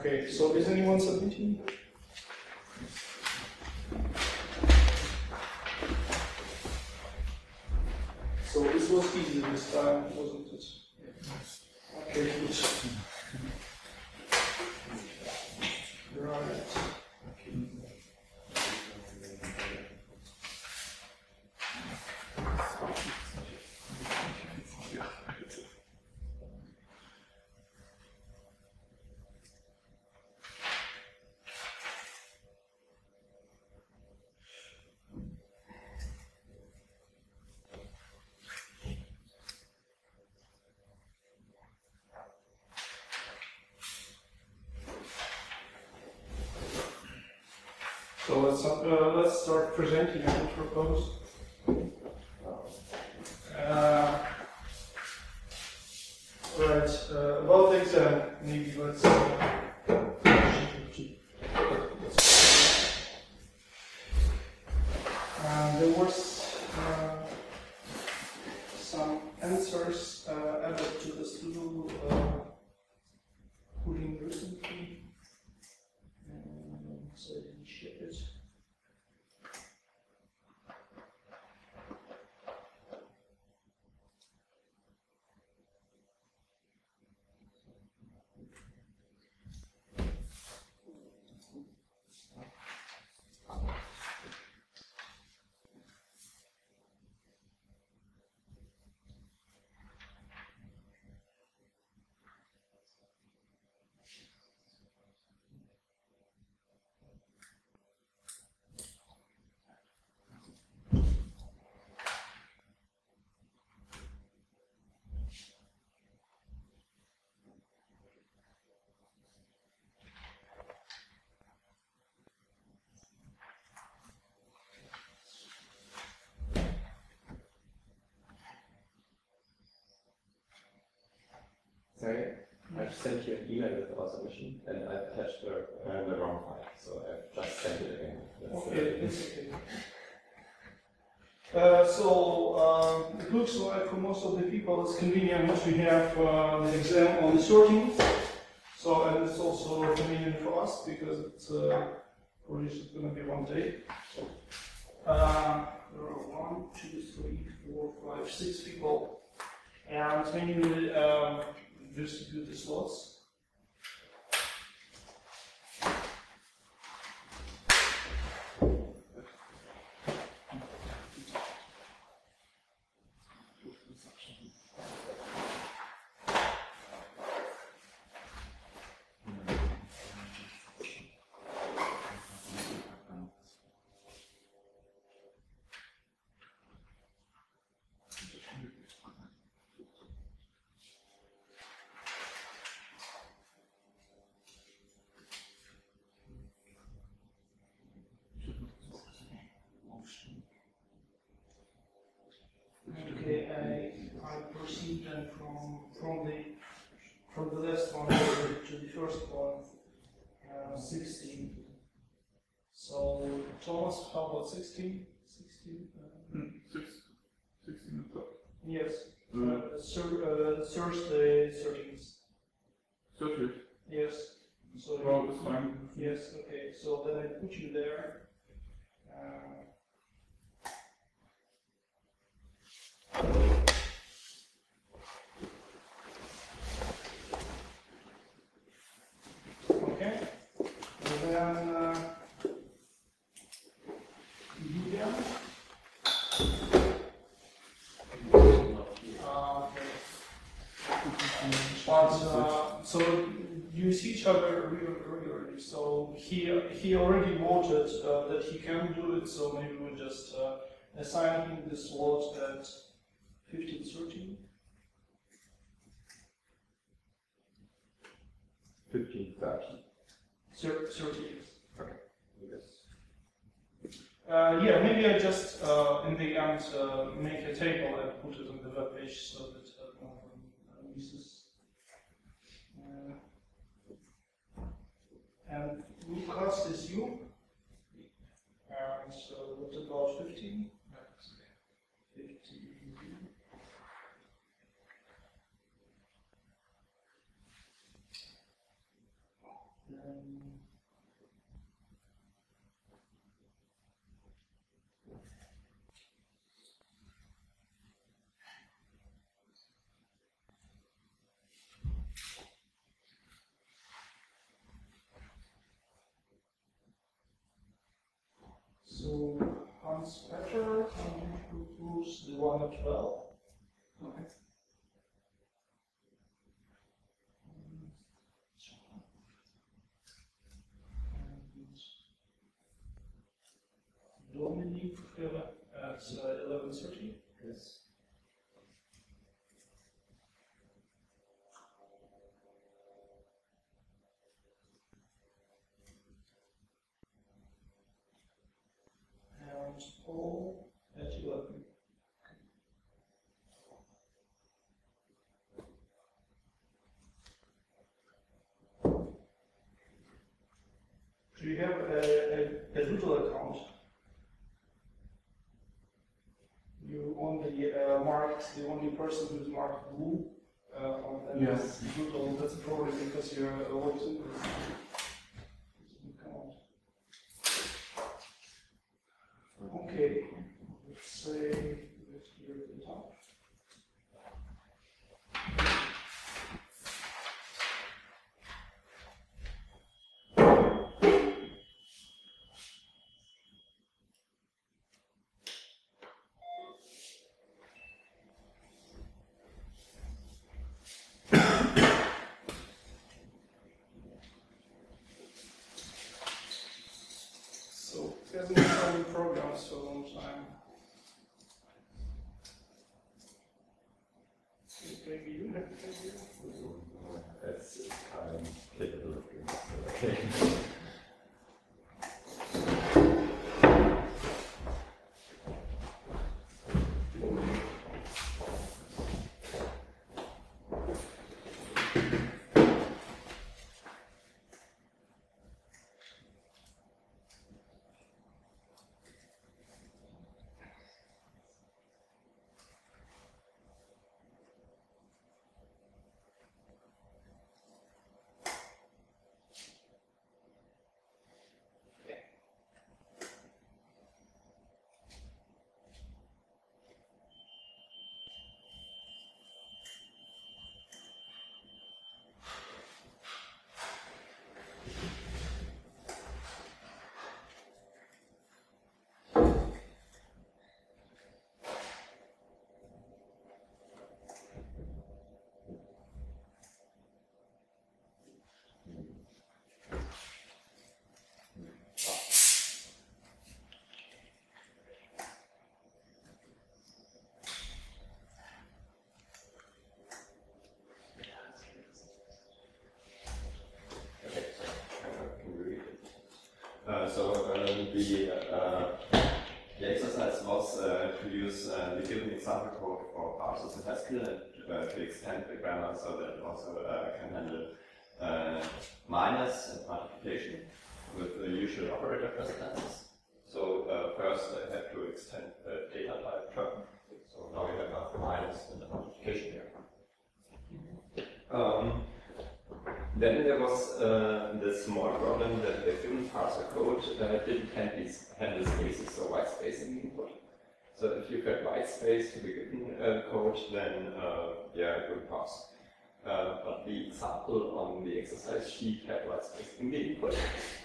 Okay, so is anyone submitting? So this was easy this time, wasn't it? Okay, good. Right. So let's start presenting what we propose. Right, about the exam, maybe let's there was some answers added to the Studio pudding recently. So I didn't ship it. Sorry, I've sent you an email with our submission and I've attached the wrong file, so I've just sent it again. Okay, it's okay. It looks like for most of the people it's convenient to have the exam on the sorting. So, and it's also convenient for us because it's probably just going to be one day. There are 1, 2, 3, 4, 5, 6 people. And when you distribute the slots, okay, I proceed then from the last one to the first one, 16. So Thomas, how about 16? 16. 16 o'clock. Yes. Thursday 13th. 30th. Yes. So Well, it's fine. yes. Okay. So then I put you there. Okay. And then Julian. Okay. But so you see each other regularly. So he already voted that he can do it. So maybe we just assign him the slot at 15:13. 15:30. 30. Okay. Yes. Yeah, maybe I just in the end make a table and put it on the web page so that no one misses. And Lucas is you. And so what about 15? 15. 12. Okay. Dominique at 11:30. Yes. And Paul at 11. Do you have a Doodle account? You only marked the only person who's marked blue on Yes. Doodle. That's probably because you're a voice. Okay, let's say lift here at the top. So it hasn't been on programs for a long time. Maybe you have to take it. It's capable. Okay. The exercise was to use the given example code for parsers in Haskell and to extend the grammar so that it also can handle minus and multiplication with the usual operator precedences. So first I have to extend the data type term. So now we have a minus and a multiplication here. Then there was this small problem that the given parser code didn't handle spaces, so white space in the input. So if you get white space to the given code, then yeah, it will pass. But the example on the exercise sheet had white space in the input.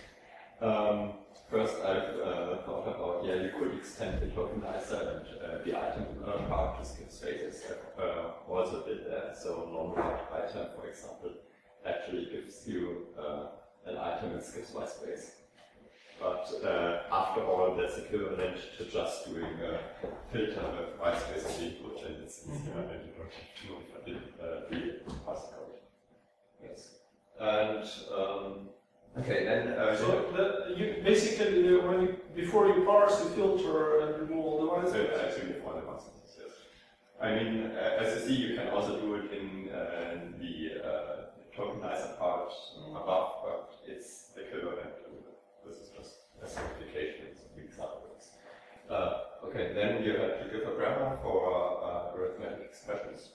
First I've thought about, yeah, you could extend the tokenizer and the item part to skip spaces. Also did that, so non-white item, for example, actually gives you an item and skips white space. But after all, that's equivalent to just doing a filter with white space in the input, and it's easier, and you don't have to modify the parser code. Yes. And okay, then so you basically before you parse, you filter and remove all the white space. Actually, before the constants, yes. I mean, as you see, you can also do it in the tokenizer part above, but it's equivalent to this is just a simplification, it's a big examples. Okay, then you have to give a grammar for arithmetic expressions.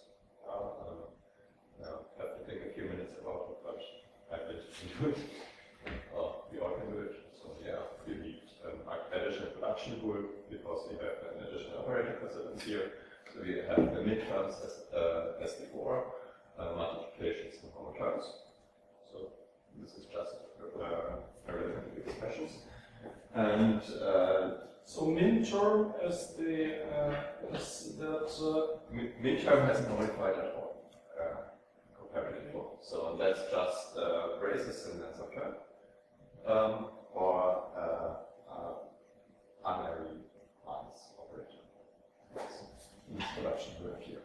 I have to think a few minutes about it, but I did do it. We all can do it. So yeah, we need an additional production rule because we have an additional operator precedence here. So we have the midterms as before, multiplications and common terms. So this is just arithmetic expressions. And So min term is the is that Min term has no modified at all, compared to before. So that's just braces and then subterm, or unary minus operator. This production will appear.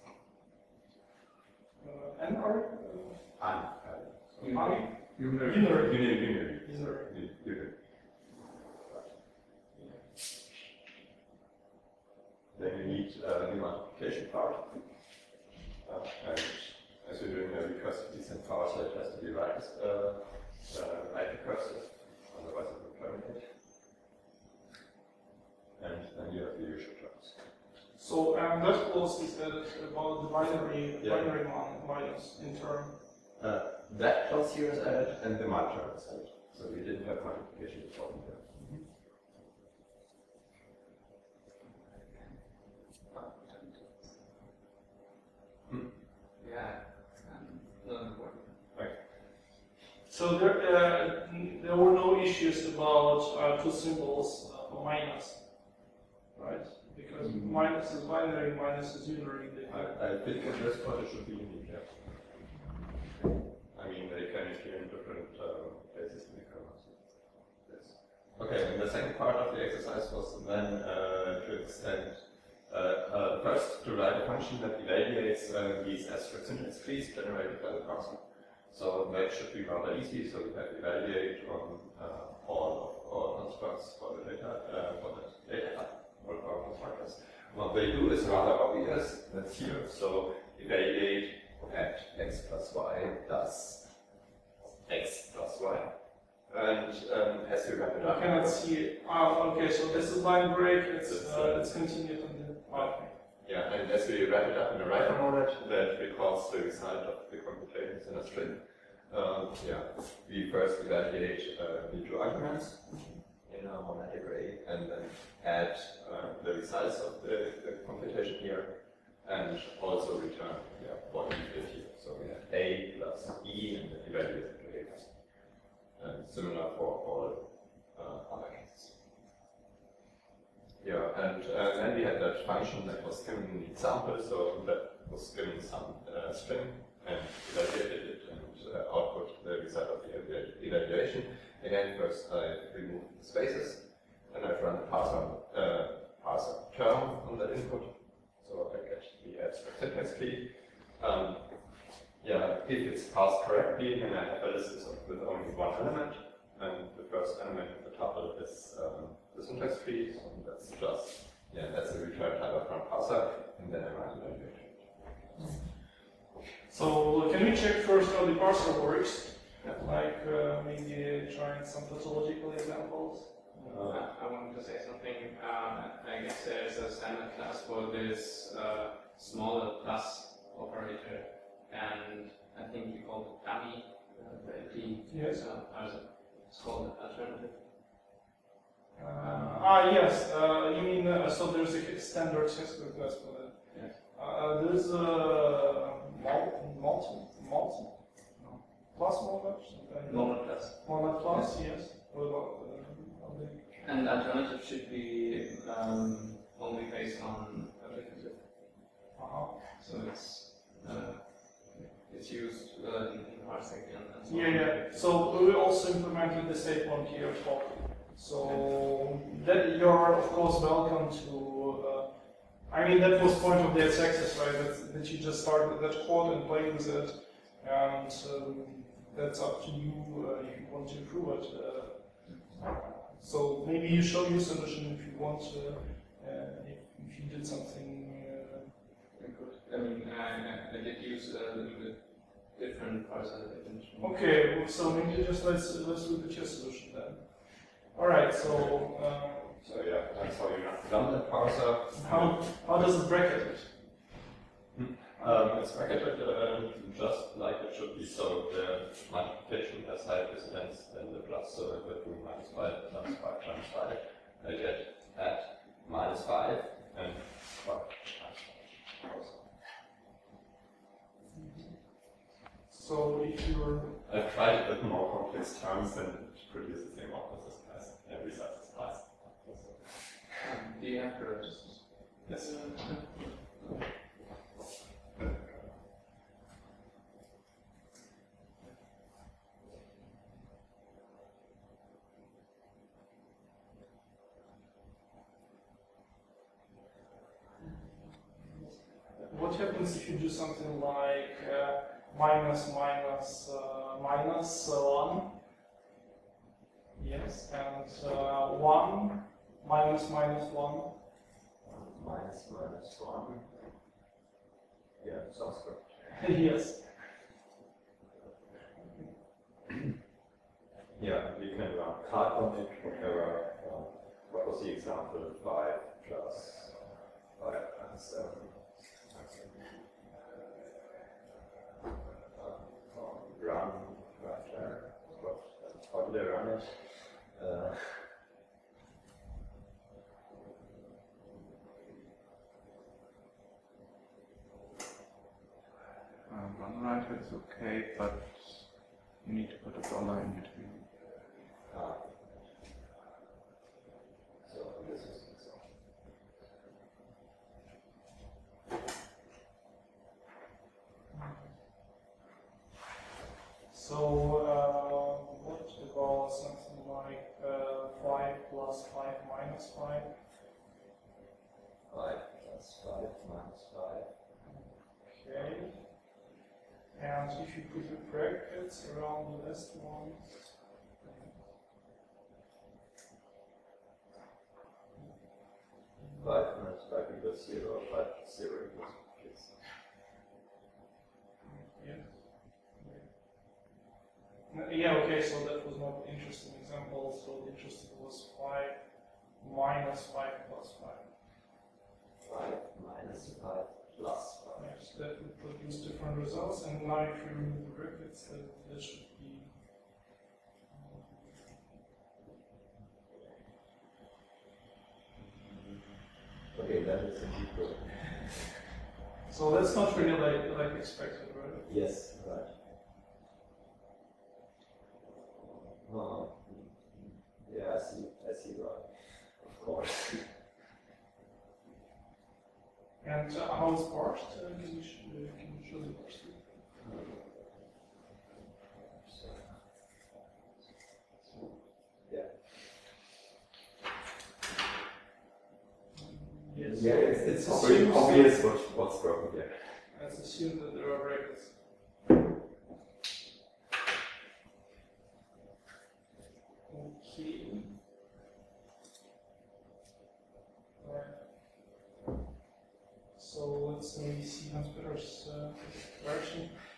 NR Unary. Unary. Unary. Then you need the multiplication part. And as you're doing a recursive descent parser, it has to be right recursive, otherwise it will terminate. And then you have the usual terms. so that clause is added about the binary Yeah. binary minus in term. That clause here is added, and the mul term is added. So we didn't have multiplication before here. So there were no issues about two symbols for minus, right? Because minus is binary, minus is unary. I think in this part it should be unique, yeah. I mean, they can appear in different places in the kernel. Yes. Okay, and the second part of the exercise was then to extend first to write a function that evaluates these abstract syntax trees generated by the parser. So that should be rather easy. So we have evaluate on all of our constructs for the data type, all of our constructors. What they do is rather obvious. That's here. So evaluate at x plus y plus x plus y. And as we wrap it I up, cannot see it. Okay, so this is line break, it's continued on the okay. yeah, and as we wrap it up in the writer mode, that records the result of the computations in a string. We first evaluate the two arguments in a monetic array, and then add the results of the computation here, and also return what we did here. So we have a plus e, and then evaluate it to a plus. And similar for all other cases. Yeah, and then we had that function that was given in the example, so that was given some string and evaluated it and output the result of the evaluation. Again, first I remove the spaces, and I've run the parser term on that input, so I get the abstract syntax tree. If it's parsed correctly, then I have a list with only one element, and the first element of the tuple is the syntax tree, so that's just, that's a return type from parser, and then I run evaluation. So can we check first how the parser works? Like maybe trying some tautological examples? I wanted to say something. I guess there's a standard class for this smaller plus operator, and I think you call it dummy. Yes. It's called alternative. Yes. You mean so there's a standard Haskell class for that? Yes. There's a plus Normal class. Mono plus, yes. What about And alternative should be only based on applicative. So it's used in parsing and so on. Yeah. So we also implemented the state one here at top. So that you're of course welcome to. I mean that was point of the x-axis, right? That you just start with that code and play with it, and that's up to you if you want to improve it. So maybe you show your solution if you want to, if you did something. I mean, I did use a little bit different parser definition. Okay, so maybe just let's look at your solution then. All right, so That's how you run that parser. how does it bracket it? It's bracketed just like it should be, so the multiplication has higher precedence than the plus, so it would be minus 5 plus 5 times 5. I get at minus 5 and 5 times 5. So if you're I've tried a bit more complex terms and it produces the same output as class. Every size is class. the afterwards. Yes. What happens if you do something like minus 1? Yes, and 1 minus 1. Minus 1. Yeah, sounds good. Yes. Yeah, we can run card on it, whatever. What was the example? 5 plus 5 and 7. Run, right there. How do they run it? Run writer is okay, but you need to put a dollar in between. So this is an example. So, what about something like 5 plus 5 minus 5? 5 plus 5 minus 5. Okay. And if you put the brackets around the last ones, 5 minus 5 equals 0, 5 plus 0 equals 6. yes. Yeah, okay, so that was not an interesting example. So the interesting was 5 minus 5 plus 5. 5 minus 5 plus 5. Yes, that would produce different results. And now if you remove the brackets, that should be Okay, that is indeed good. so that's not really like expected, right? Yes, right. Oh, yeah, I see, right. Of course. And how is parsed? Can you show the parsed? Yeah. Yes. Yeah, it's assumed obvious what's broken here. Let's assume that there are brackets. Okay. Right. So let's maybe see Hans Peter's version.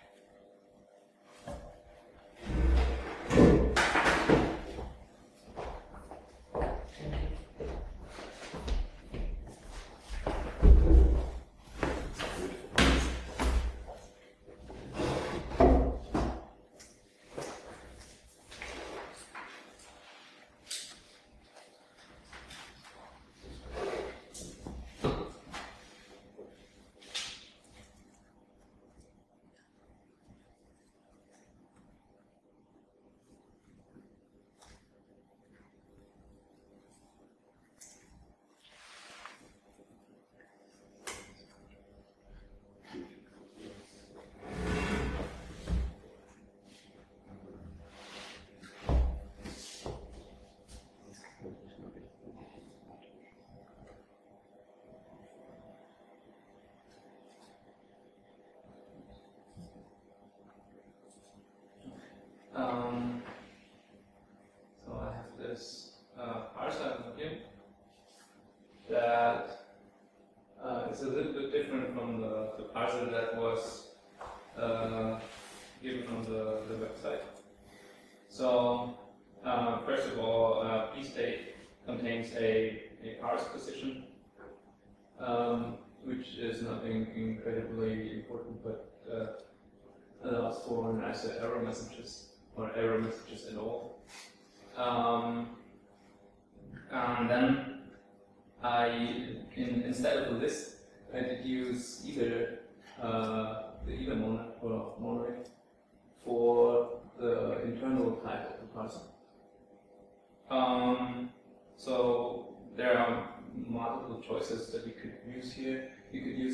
So I have this parser here that is a little bit different from the parser that was given on the website. So first of all, pstate contains a parse position, which is nothing incredibly important, but allows for nicer error messages or error messages at all. And then instead of a list, I did use either the either monad or monad for the internal type of the parser. So there are multiple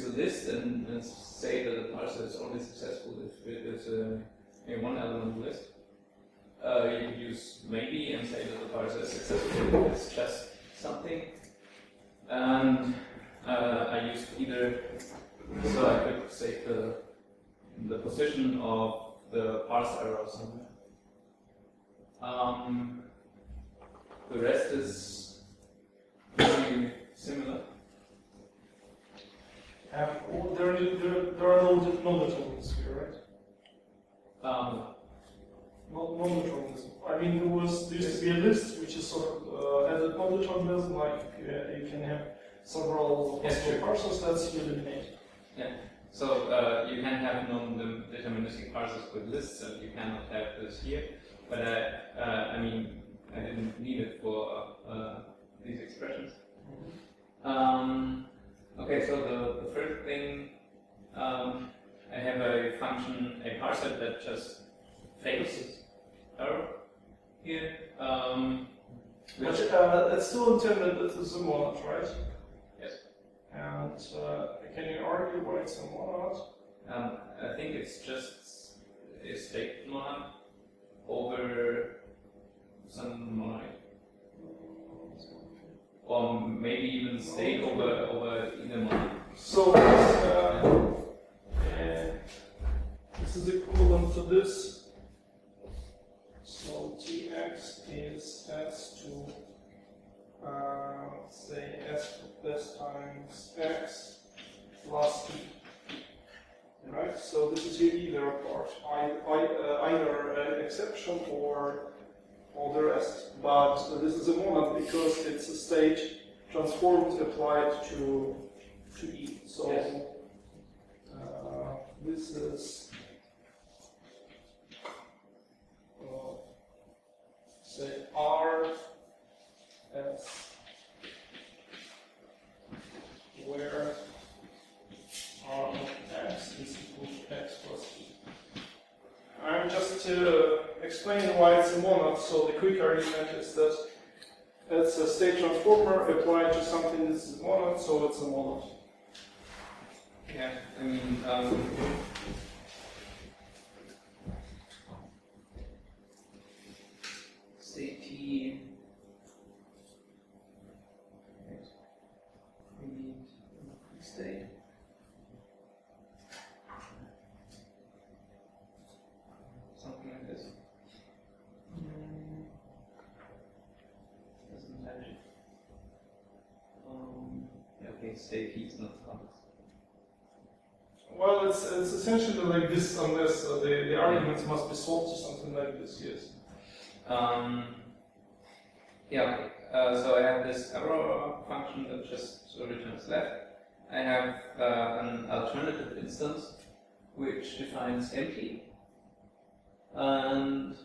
use a list and say that the parser is only successful if it is a one-element list. You could use maybe and say that the parser is successful if it's just something. And I used either, so I could save the position of the parse error somewhere. The rest is very similar. There are no determinants here, right? No determinism. I mean, there used to be a list which is sort of added non-determinism, like you can have several possible parsers that you eliminate. Yeah. So you can have non-deterministic parsers with lists, and you cannot have this here. But I mean, I didn't need it for these expressions. Okay, so the first thing, I have a function, a parser that just fails error here. But it's still intended as a monad, right? Yes. And can you argue why it's a monad? I think it's just a state monad over some monad. Or maybe even state over either monad. So this is equivalent to this. So Tx is s to say s times x plus t. Right? So this is your either part, either an exception or all the rest. But this is a monad because it's a state transformed applied to E. So yes. This is say R S where R of x is equal to x plus t. I'm just explaining why it's a monad. So the quick argument is that it's a state transformer applied to something that is a monad, so it's a monad. Yeah, I mean, say T, we need a state. Something like this. Doesn't touch it. Yeah, okay, state T is not complex. Well, it's essentially like this unless the arguments must be solved to something like this, yes. Yeah, okay. So I have this error function that just returns left. I have an alternative instance which defines empty. And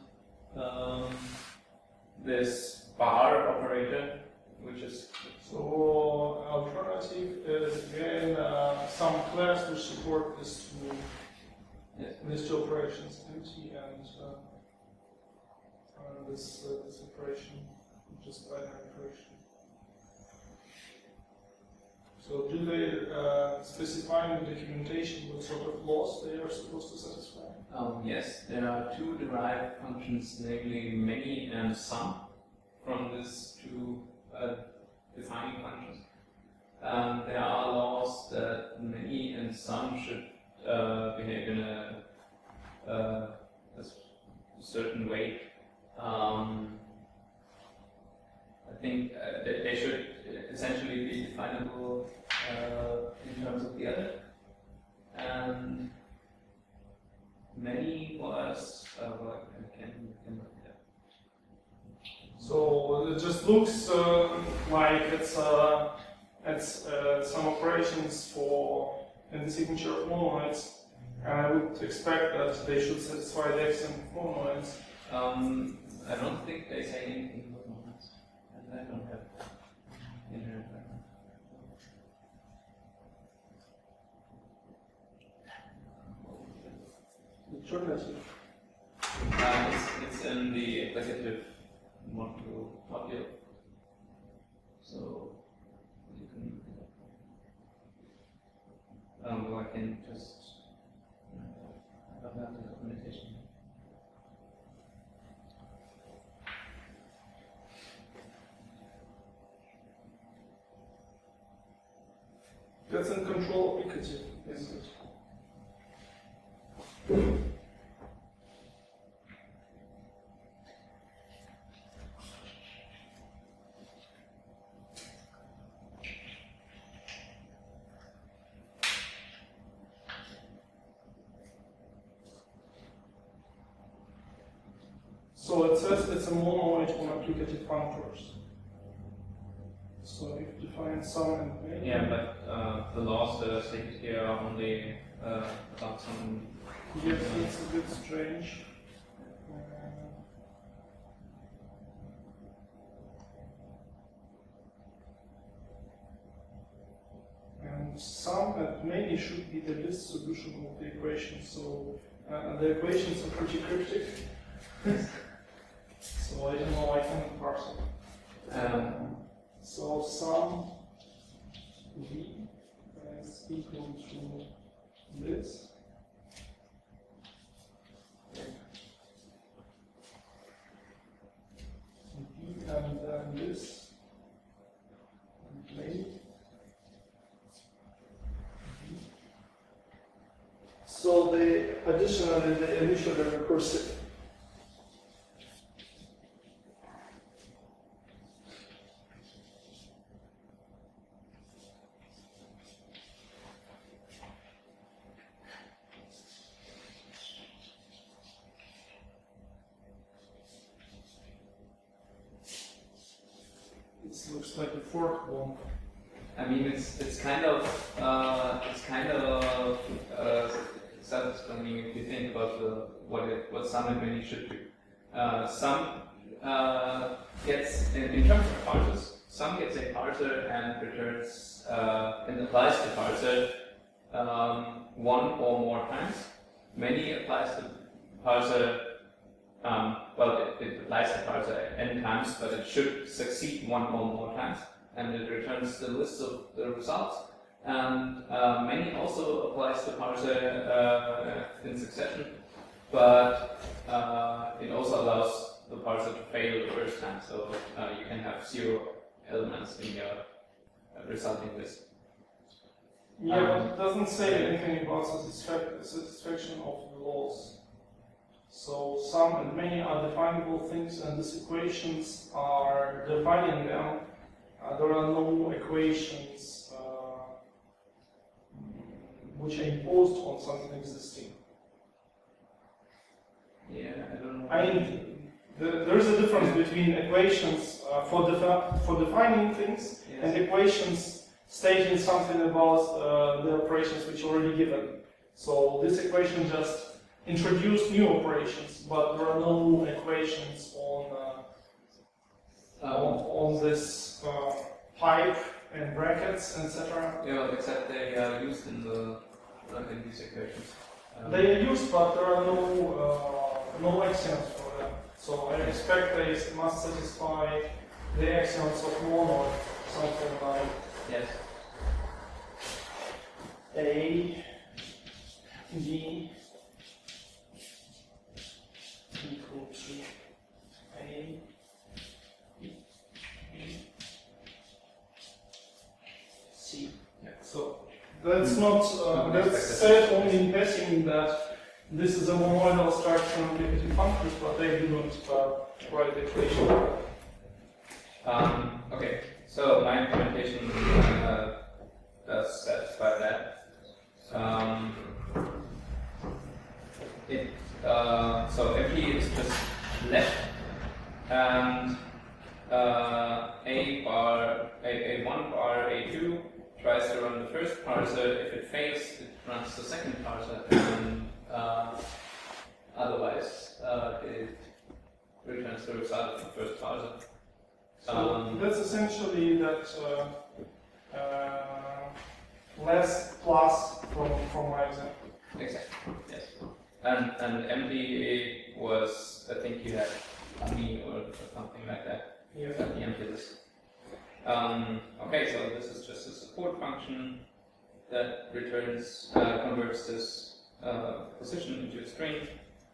this bar operator, which is... So, alternative is again some class which support these two operations, empty and this operation, just binary operation. So, do they specify in the documentation what sort of laws they are supposed to satisfy? Yes, there are two derived functions, namely many and sum, from these two defining functions. There are laws that many and sum should behave in a certain way. I think they should essentially be definable in terms of the other. And many was So it just looks like it's some operations for in the signature of monoids, and I would expect that they should satisfy the axiom of monoids. I don't think they say anything about monoids, and I don't have inherent background. It's in the applicative module, so you can look it Well, I can just about the documentation. That's in control applicative, isn't it? So it says it's a monoid on applicative functors. So if you define some and main. Yeah, but the laws that are stated here are only about some. Yes, it's a bit strange. And some and many should be the list solution of the equation. So the equations are pretty cryptic. So I don't know, I can't parse it. So sum v is equal to this. V and then this. And main. So the additional and the initial are recursive. It looks like a fork one. I mean, it's kind of self-explaining if you think about what sum and many should do. Sum gets in terms of parsers. Sum gets a parser and returns and applies the parser one or more times. Many applies the parser. It applies the parser n times, but it should succeed one or more times, and it returns the list of the results. And many also applies the parser in succession, but it also allows the parser to fail the first time, so you can have 0 elements in your resulting list. Yeah, but it doesn't say anything about satisfaction of the laws. So some and many are definable things, and these equations are defining them. There are no equations which are imposed on something existing. Yeah, I don't know. I mean, there is a difference between equations for defining things and equations stating something about the operations which are already given. So this equation just introduced new operations, but there are no equations on this pipe and brackets, etc. Yeah, except they are used in these equations. They are used, but there are no axioms for them. So I expect they must satisfy the axioms of one or something like Yes. A, B equal to A, B, C. Yeah. So that's not that's said only in passing that this is a monoidal structure of applicative functors, but they do not write the equation. Okay, so my implementation does satisfy that. So empty is just left, and A1 bar A2 tries to run the first parser. If it fails, it runs the second parser, and otherwise it returns the result of the first parser. So that's essentially that less plus from my example. Exactly. Yes. And empty was, I think you had me or something like that. Yeah. At the empty list. Okay, so this is just a support function that that returns, converts this position into a string.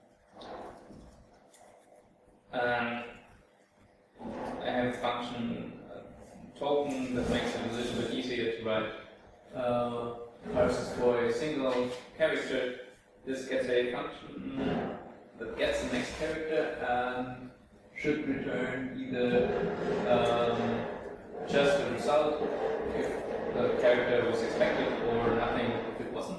And I have a function token that makes it a little bit easier to write parsers for a single character. This gets a function that gets the next character and should return either just the result if the character was expected or nothing if it wasn't.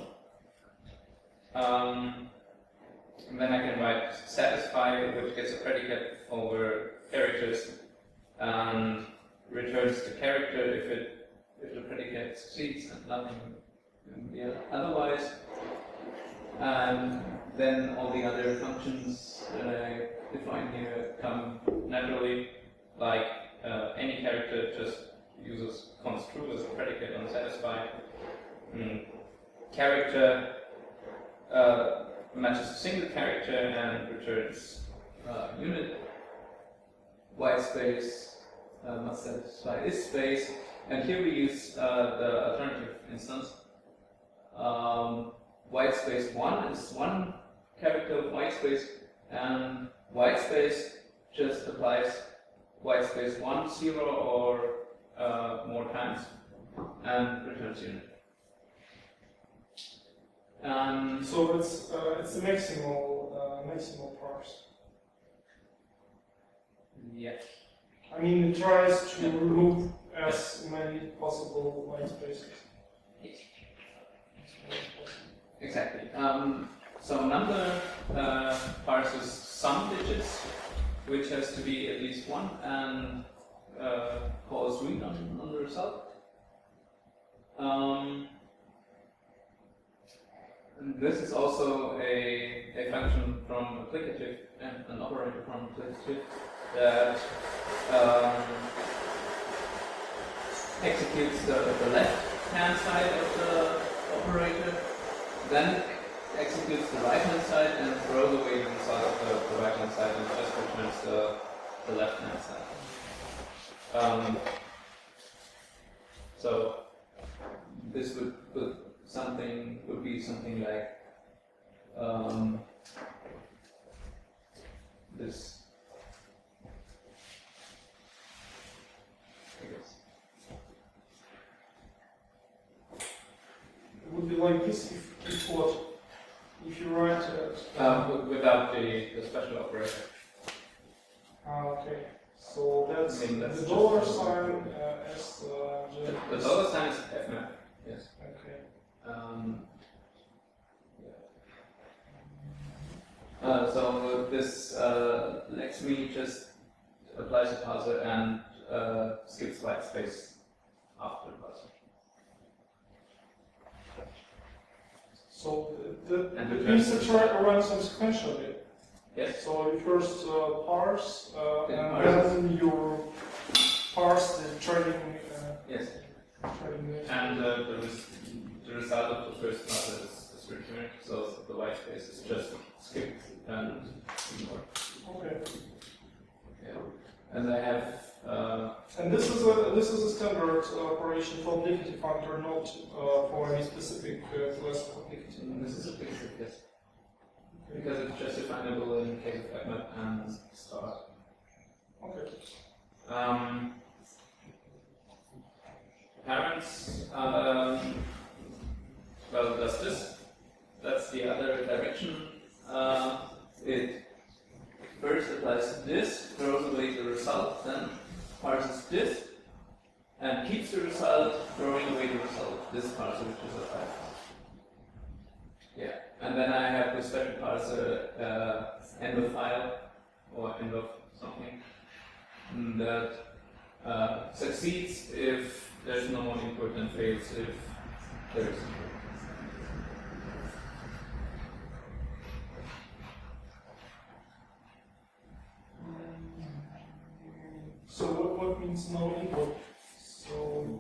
And then I can write satisfy, which gets a predicate over characters and returns the character if the predicate succeeds and nothing otherwise. And then all the other functions that I define here come naturally, like any character just comes true as a predicate on satisfy. Character matches a single character and returns unit. White space must satisfy is space, and here we use the alternative instance. White space 1 is one character of white space, and white space just applies white space 1, 0 or more times and returns unit. So it's the maximal parse. Yeah. I mean, it tries to remove as many possible white spaces. Exactly. So number parses some digits, which has to be at least 1, and calls read on the result. And this is also a function from applicative and an operator from applicative that executes the left-hand side of the operator, then executes the right-hand side and throws away the result of the right-hand side and just returns the left-hand side. So this would be something like this. I guess. It would be like this if what? If you write it. Without the special operator. Okay. So that's, I mean, that's the just dollar the- sign as The dollar sign is fmap. Yes. Okay. So this lets me just applies a parser and skips white space after the parser. So And it returns means the to try to run some sequentially. Yes. So you first parse, Then and parse. then you parse the trading. Yes. Trading And the result of the first parser is returned, so the white space is just skipped and ignored. Okay. Yeah. And I have And this is a standard operation for applicative functor, not for any specific class of applicative. this is a fixed yes. Because it's just definable in case of fmap and star. Okay. Parents, well, does this. That's the other direction. It first applies this, throws away the result, then parses this, and keeps the result, throwing away the result. This parser, which is a 5. Yeah, and then I have the special parser end of file or end of something that succeeds if there's no input and fails if there is input. So what means no input? So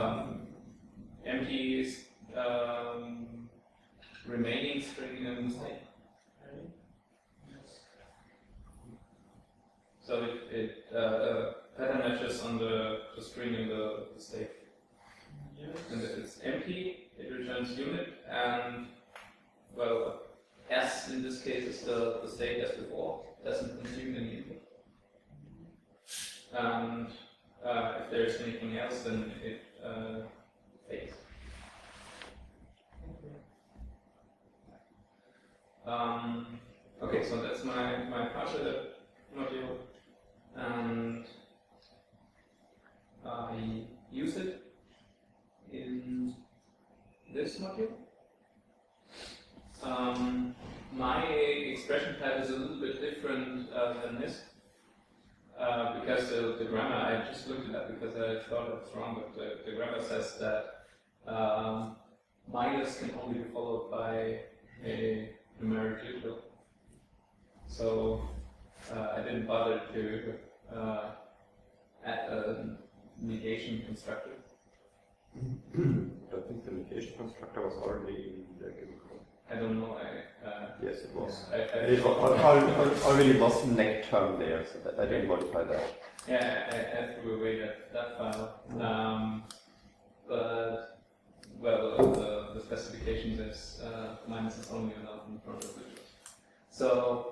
Empty is remaining string in state. So it pattern matches on the string in the state. yes. And if it's empty, it returns unit, and well, S in this case is the state as before, doesn't consume any input. And if there's anything else, then it fades. Okay, so that's my parser module, and I use it in this module. My expression type is a little bit different than this, because the grammar, I just looked it up because I thought it was wrong, but the grammar says that minus can only be followed by a numeric literal. So I didn't bother to add a negation constructor. I think the negation constructor was already in the given code. I don't know. Yes, it was. It already was neg term there, so that I didn't modify that. Yeah, I threw away that file. But well, the specification says minus is only allowed in front of literals. So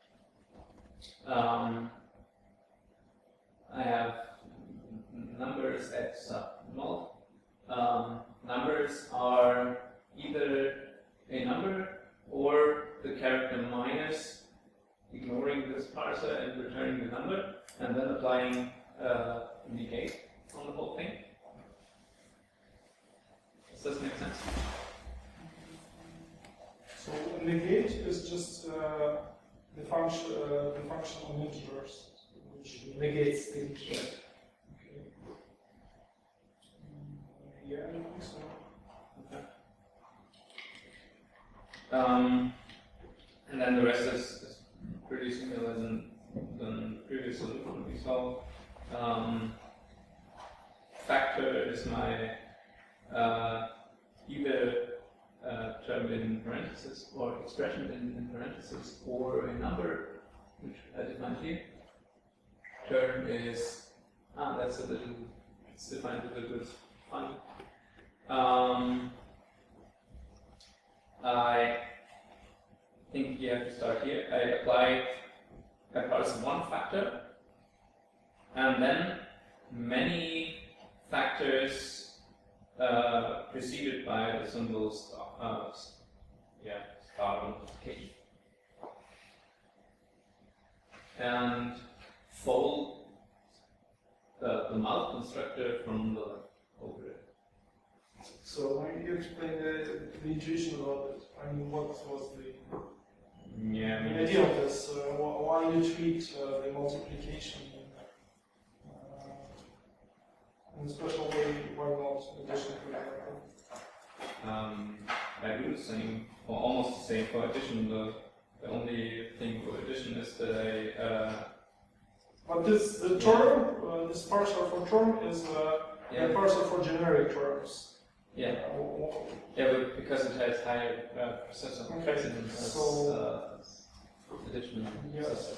I have numbers at sub mod. Numbers are either a number or the character minus, ignoring this parser and returning the number, and then applying negate on the whole thing. Does this make sense? So negate is just the function on integers, which negates the integer. Okay. Yeah, I think so. And then the rest is pretty similar than previous solution we saw. Factor is my either term in parentheses or expression in parentheses or a number, which I defined here. Term is that's a little, it's defined a little bit funny. I think you have to start here. I parse one factor, and then many factors preceded by the symbol star multiplication, and fold the mult constructor from the left over it. So when you explain the intuition about it, I mean, what was the idea of this? Why you treat the multiplication in a special way? Why not addition, for example? I do the same, or almost the same for addition. The only thing for addition is that But the term, this parser for term is a parser for generic terms. Yeah, but because it has higher precedence as addition. Yes.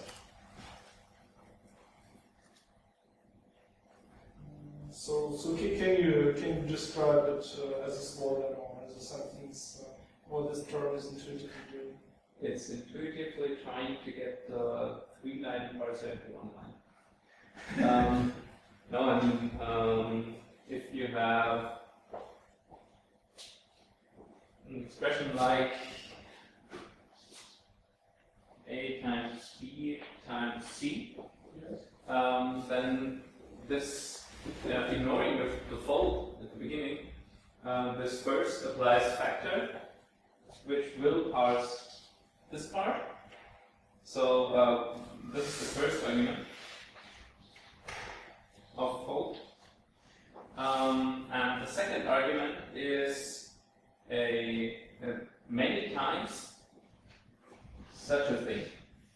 So can you describe it as a slogan or as a sentence? What this term is intuitively doing? It's intuitively trying to get the 3-line parser into 1 line. No, I mean, if you have an expression like A times B times C, then this, ignoring the fold at the beginning, this first applies factor, which will parse this part. So this is the first argument of fold. And the second argument is a many times such a thing.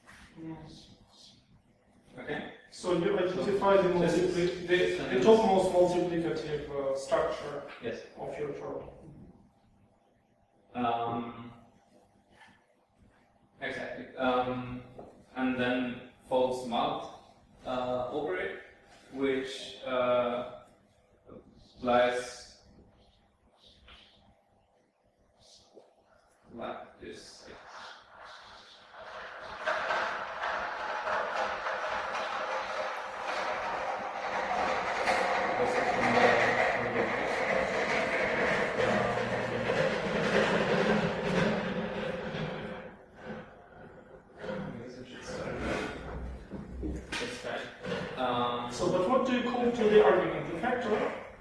Okay? So you identify the topmost multiplicative structure Yes. of your term. Exactly. And then folds mult over it, which applies So, but what do you call to the argument? The factor?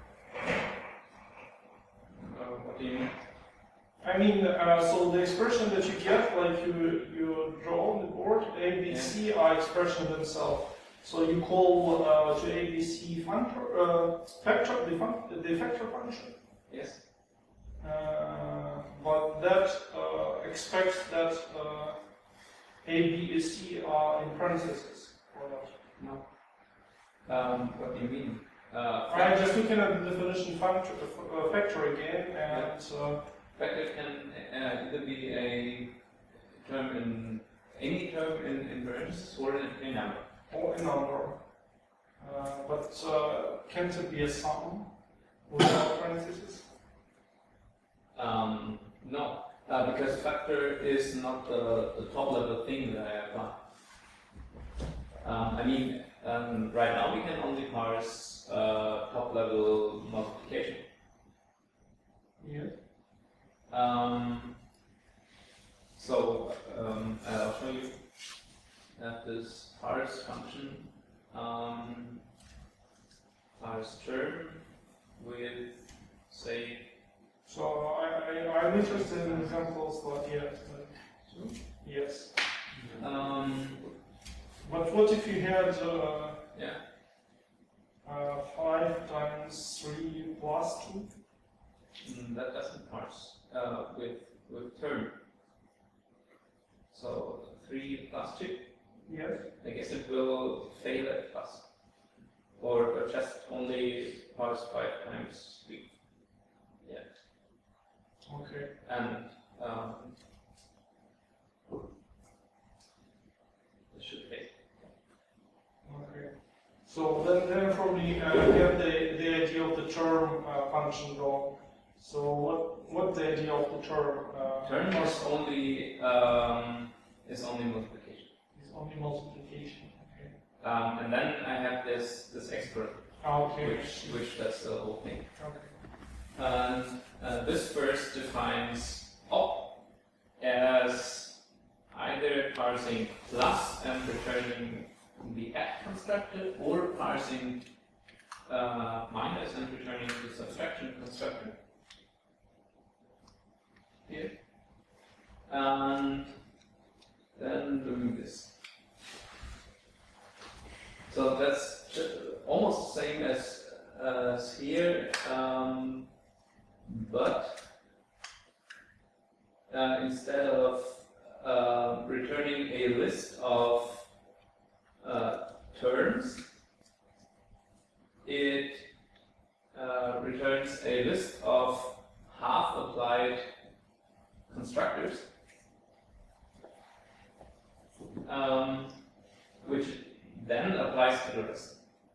What do you mean? I mean, so the expression that you get, like you draw on the board, A, B, C are expression themselves. So you call to A, B, C factor, the factor function. Yes. But that expects that A, B, C are in parentheses, or not? No. What do you mean? I'm just looking at the definition factor again, and Factor can either be a term in any term in parentheses or in a number. or a number. But can't it be a sum without parentheses? No, because factor is not the top level thing that I apply. I mean, right now we can only parse top level multiplication. Yeah. So I'll show you that this parse function parse term with, say, So I'm interested in examples like yes. But what if you had yeah, 5 times 3 plus 2? that doesn't parse with term. So 3 plus 2. Yes. I guess it will fail at plus, or just only parse 5 times 3. Yeah, Okay. and it should fail. Okay. So then probably get the idea of the term function wrong. So what the idea of the term? Term is only multiplication. Is only multiplication. Okay. And then I have this exponent, Okay. which does the whole thing. Okay. And this first defines op as either parsing plus and returning the add constructor, or parsing minus and returning the subtraction constructor. Here. And then doing this. So that's almost the same as here, but instead of returning a list of terms, it returns a list of half applied constructors, which then applies to the rest.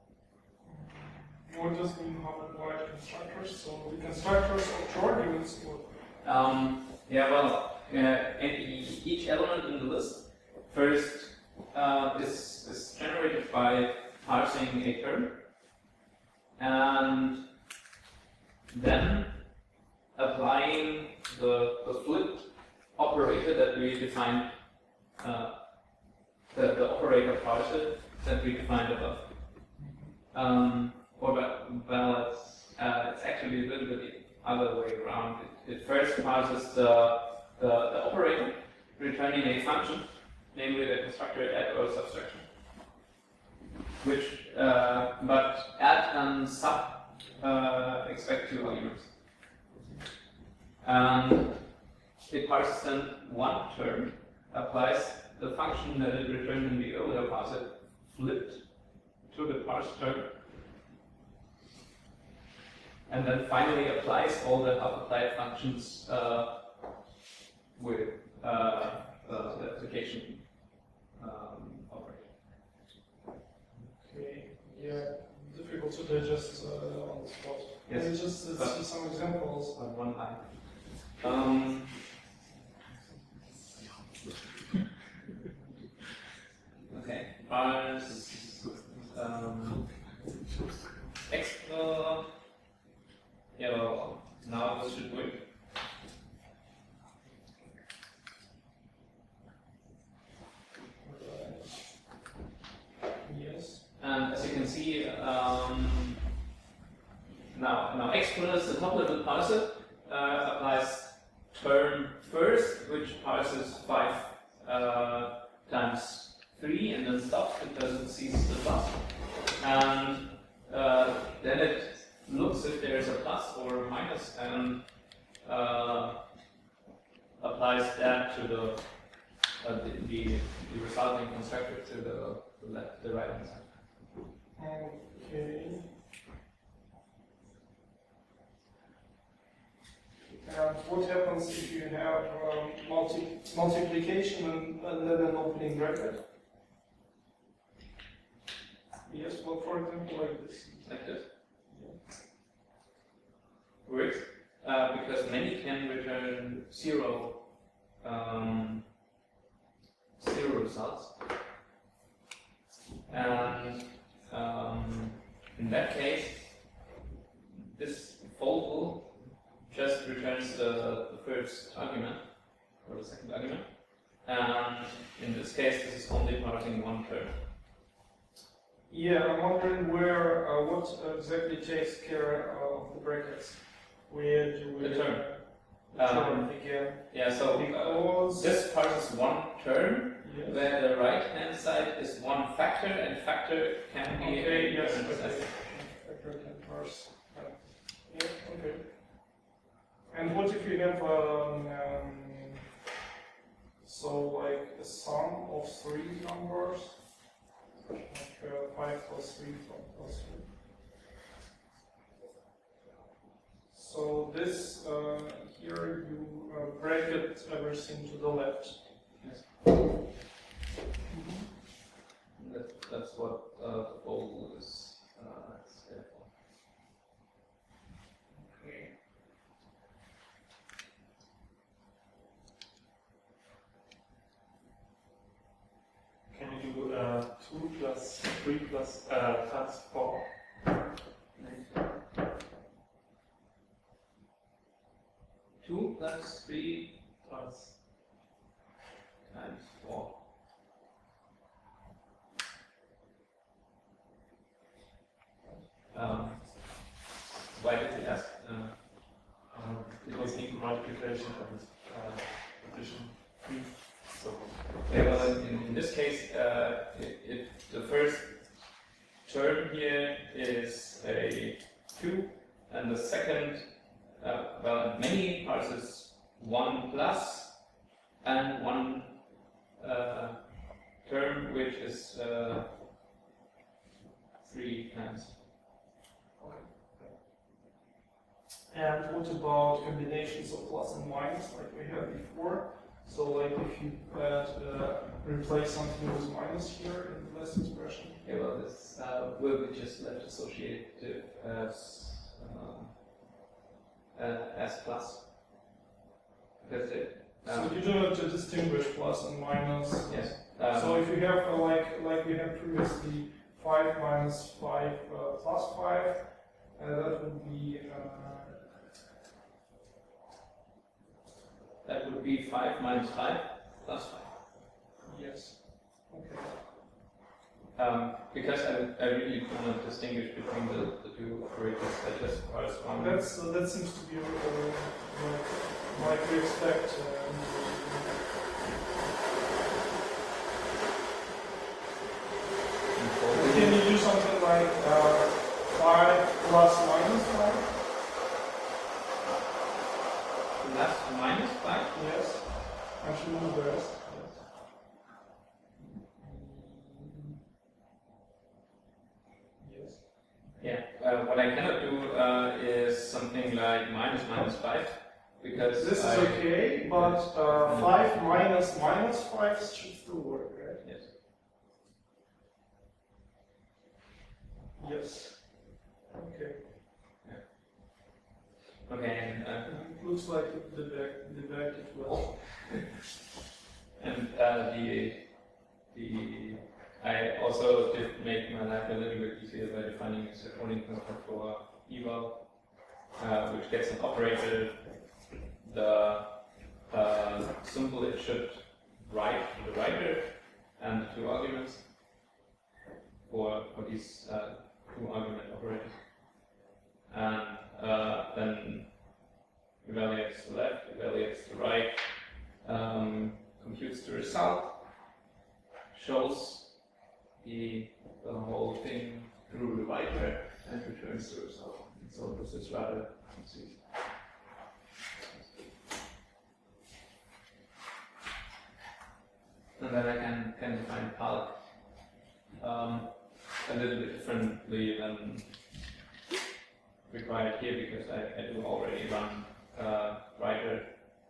What does mean half applied constructors? So the constructors of two arguments. Yeah, well, each element in the list first is generated by parsing a term, and then applying the flipped operator that we defined, the operator parser that we defined above. It's actually a little bit the other way around. It first parses the operator, returning a function, namely the constructor add or subtraction. Which, but add and sub expect two arguments. It parses then one term, applies the function that it returned in the earlier parser, flipped to the parsed term, and then finally applies all the half-applied functions with the application operator. Okay. Yeah. Difficult to digest on the spot. Yes. Can you just see some examples? On one line. Okay. Parse extra. Yeah, well, now this should work. Yes. And as you can see, now Exponents, the top level parser, applies term first, which parses 5 times 3 and then stops because it sees the plus. And then it looks if there's a plus or a minus and applies that to the resulting constructor to the right hand side. Okay. And what happens if you have multiplication and then an opening bracket? Yes, well, for example, like this. Like this. Works because many can return 0 results, and in that case, this foldable just returns the first argument or the second argument, and in this case, this is only parsing one term. Yeah, I'm wondering where, what exactly takes care of the brackets? Where do we... The term. Term again. Yeah, so Because... this parses one term, Yes. where the right hand side is one factor, and factor can be Okay, a yes, different okay. size. Factor can parse. Yeah, okay. And what if you have so like a sum of 3 numbers, like 5 plus 3 plus 3. So this here you bracket everything to the left. Yes. That's what the fold is there for. Okay. Can you do 2 plus 3 plus times 4? 2 plus 3 Times times 4. Why did you ask? because equal multiplication and addition 3. So Okay, well, in this case, the first term here is a 2, and the second, well, many parses 1 plus, and one term which is 3 times. And what about combinations of plus and minus like we had before? So like if you replace something with minus here in the last expression. Okay, well, this will be just left associated as plus. That's it. So you do have to distinguish plus and minus. Yes. So if you have like we had previously 5 minus 5 plus 5, that would be that would be 5 minus 5 plus 5. yes. Okay. Because I really do not distinguish between the two operators. I just parse one. That seems to be like we expect. Can you do something like 5 plus minus 5? Plus minus 5? Yes. I should move the rest. Yes. Yeah. What I cannot do is something like minus 5 because This is okay, but 5 minus minus 5 should still work, right? Yes. Yes. Okay. Okay, and It looks like the back it well. and I also did make my life a little bit easier by defining a supporting construct for eval, which gets an operator. The symbol it should write to the writer and the 2 arguments for these two argument operators. And then evaluates the left, evaluates the right, computes the result, shows the whole thing through the writer, and returns the result. So this is rather easy. And then I can define bulk a little bit differently than required here, because I do already run writer,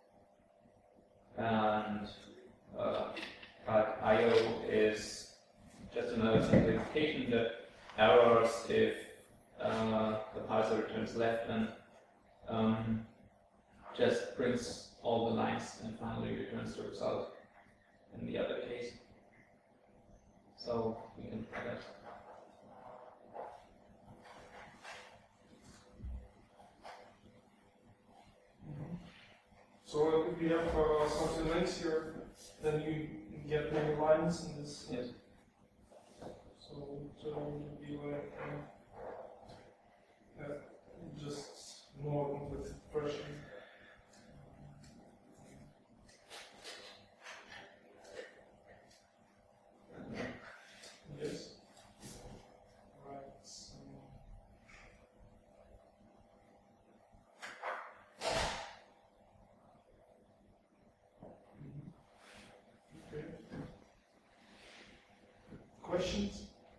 and bulk IO is just another simplification that errors if the parser returns left and just prints all the lines and finally returns the result in the other case. So we can try that. So if we have something links here, then you get many lines in this. Yes. So it would be like just more complex expression. Yes. Right. So okay. Questions?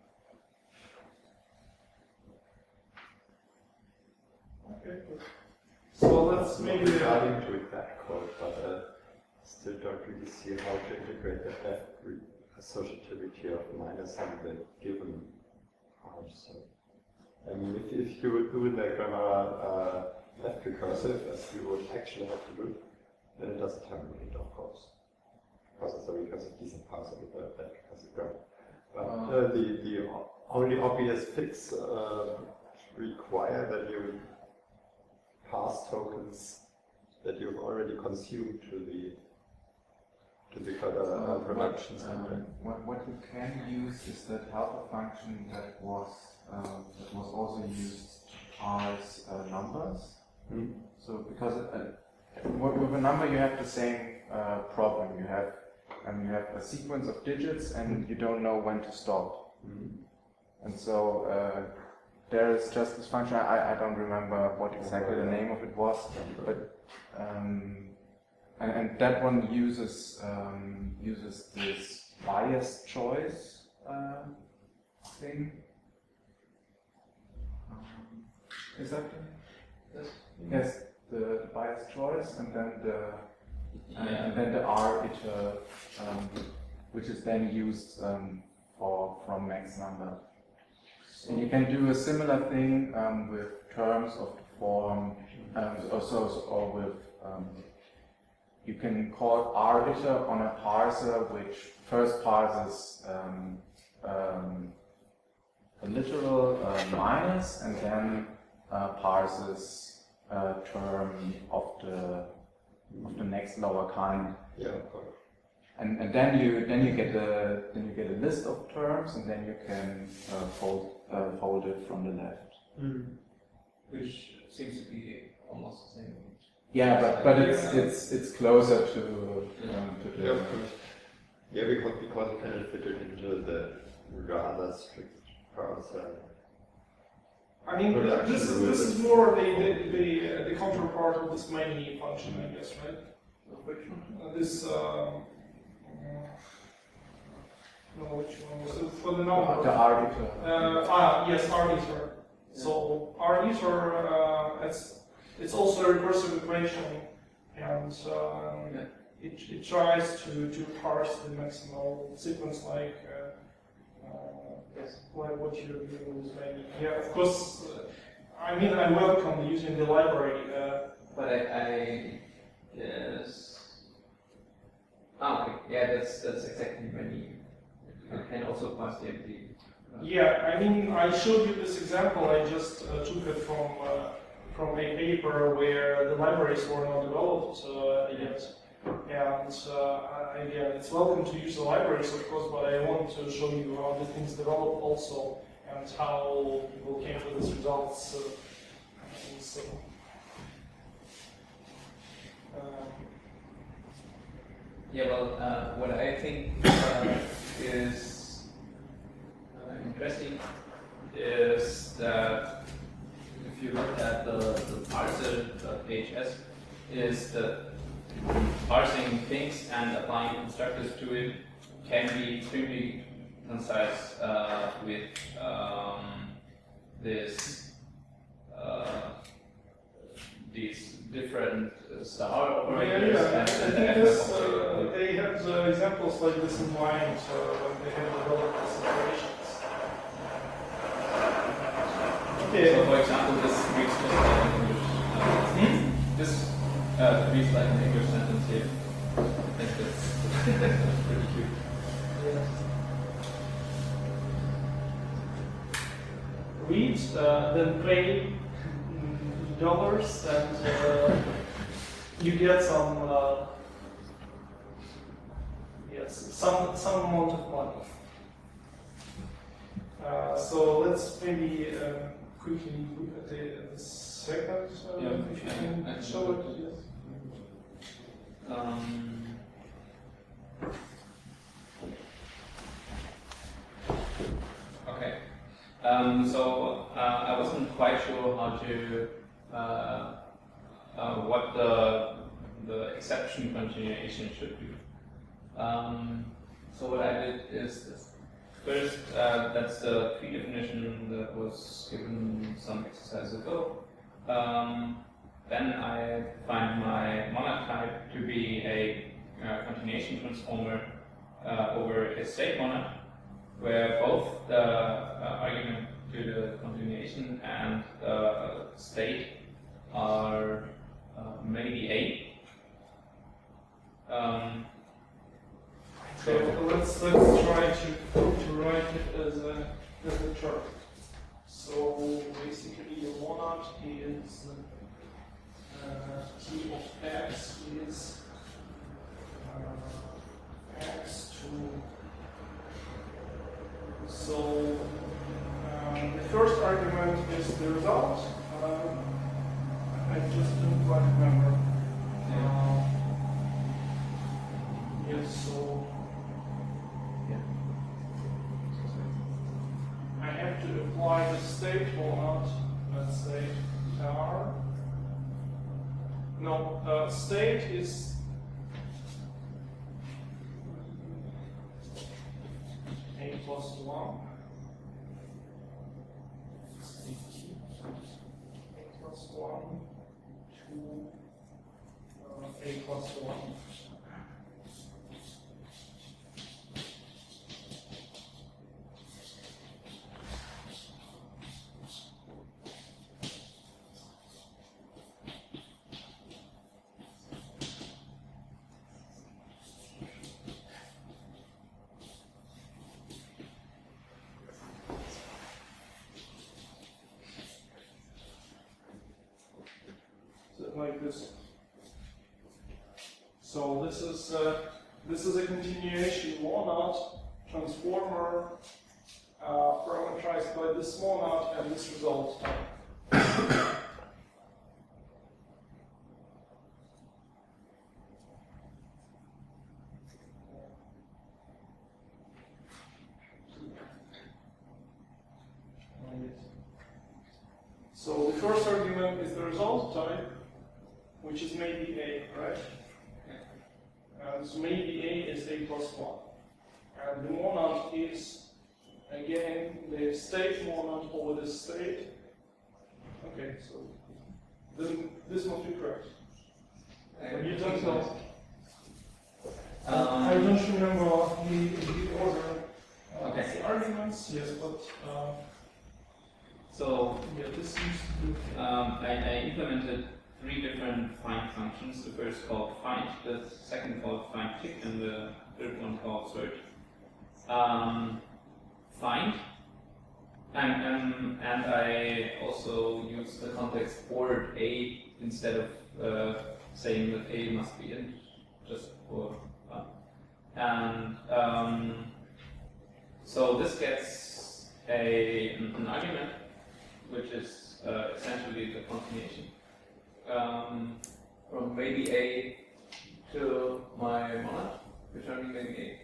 Okay, good. So let's maybe regarding to that code, but still don't really see how to integrate the left associativity of minus and the given parser. I mean, if you would do the grammar left recursive, as you would actually have to do, then it doesn't terminate, of course, because it's a recursive decent parser with a left recursive grammar. But the only obvious fix require that you pass tokens that you've already consumed to the production center. What you can use is that helper function that was also used to parse numbers. Hmm. So because with a number you have the same problem. You have a sequence of digits and you don't know when to stop. And so there is just this function. I don't remember what exactly the name of it was, but and that one uses this bias choice thing. Is that yes, the bias choice, and then the R iter, which is then used from max number. And you can do a similar thing with terms of the form, or with you can call R iter on a parser which first parses a literal minus and then parses a term of the next lower kind. Yeah, of course. And then you get a list of terms, and then you can fold it from the left. Which seems to be almost the same. Yeah, but it's closer to the. Yeah, of course. Yeah, because you can fit it into the rather strict parser. I mean, this is more the counterpart of this many function, I guess, right? Which one? This no, which one was it? For the number. The R iter. Yes, R iter. So R iter, it's also a recursive equation, and it tries to parse the maximal sequence like what you're doing with maybe. Yeah, of course. I mean, I welcome using the library. But I guess. Okay. Yeah, that's exactly when you can also parse the empty. Yeah, I mean, I showed you this example. I just took it from a paper where the libraries were not developed yet. And again, it's welcome to use the libraries, of course, but I want to show you how the things develop also. and how people came to these results. And so, Yeah, well, what I think is interesting is that if you look at the parser.phs, is that parsing things and applying constructors to it can be extremely concise with these different star operators and the thing is, they have examples like this in mind when they have developed these operations. Okay. So, for example, this reads just like an English. This reads like an English sentence here. I think that's pretty cute. Yeah. Read, then pay dollars, and you get some some amount of money. So let's maybe quickly look at the second. If you can show it. Yes. Okay. So I wasn't quite sure how to what the exception continuation should be. So what I did is this. First, that's the tree definition that was given some exercise ago. Then I find my monad type to be a continuation transformer over a state monad, where both the argument to the continuation and the state are maybe A. So let's try to write it as a chart. So basically, the monad is t of x is x2. So the first argument is the result. I just don't quite remember. Yes, so I have to apply the state monad, let's say r. No, state is a plus 1. A plus 1 to a plus 1. Like this. So this is a continuation monad transformer parameterized by this monad and this result. So the first argument is the result type, which is maybe A, right? And so maybe A is A plus 1. And the monad is, again, the state monad over the state. Okay, so this must be correct. You don't know. I don't remember the order of the arguments, yes, but so yeah, this seems to be. I implemented 3 different find functions. The first called find, the second called find tick, and the third one called search. Find, and I also use the context or A instead of saying that A must be int, just for fun. And so this gets an argument, which is essentially the continuation, from maybe A to my monad, returning maybe A.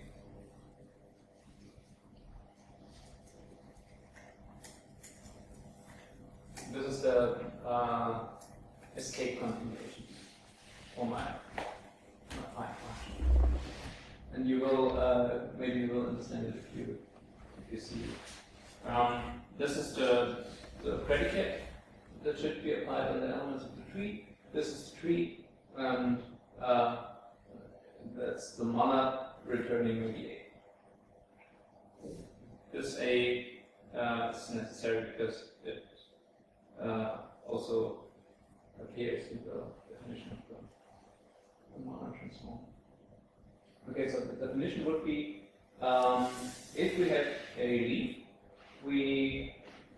This is the escape continuation for my phi function. And you will, maybe you will understand it if you see it. This is the predicate that should be applied on the elements of the tree. This is the tree, and that's the monad returning maybe A. This A is necessary because it also appears in the definition of the monad transform. Okay, so the definition would be if we have a leaf, we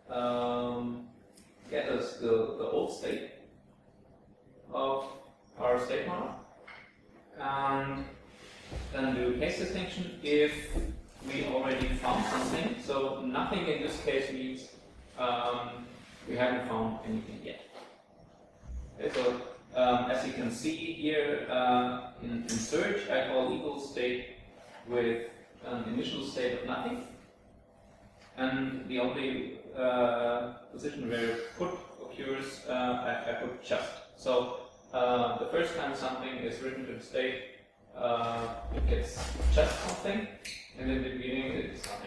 get us the old state of our state monad, and then do case distinction if we already found something. So nothing in this case means we haven't found anything yet. Okay, so as you can see here in search, I call equal state with an initial state of nothing, and the only position where put occurs, I put just. So the first time something is written to the state, it gets just something, and in the beginning it is nothing.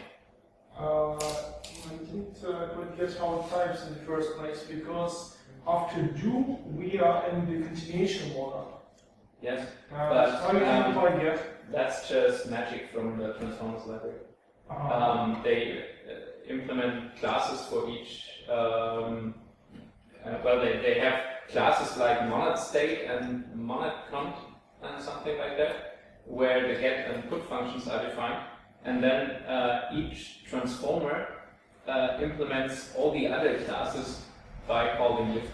I didn't quite get how it types in the first place, because after do, we are in the continuation monad. Yes, How do you identify get? that's just magic from the transformers library. They implement classes for each. Well, they have classes like monad state and monad cont and something like that, where the get and put functions are defined, and then each transformer implements all the other classes by calling lift.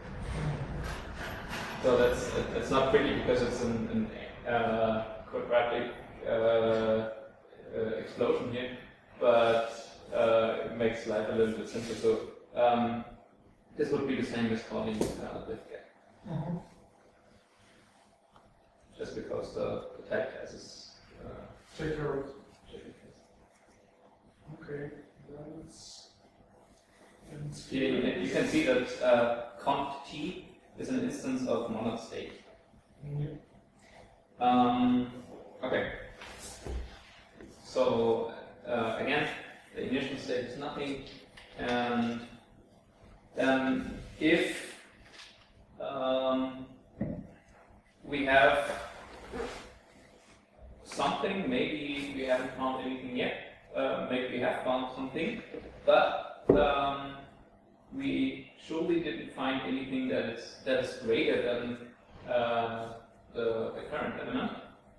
So that's not pretty because it's an quadratic explosion here, but it makes life a little bit simpler. So this would be the same as calling lift get. Just because the type classes Take care of it. check the case. Okay, then it's You can see that cont t is an instance of monad state. Okay. So again, the initial state is nothing, and then if we have something, maybe we haven't found anything yet, maybe we have found something, but we surely didn't find anything that is greater than the current element.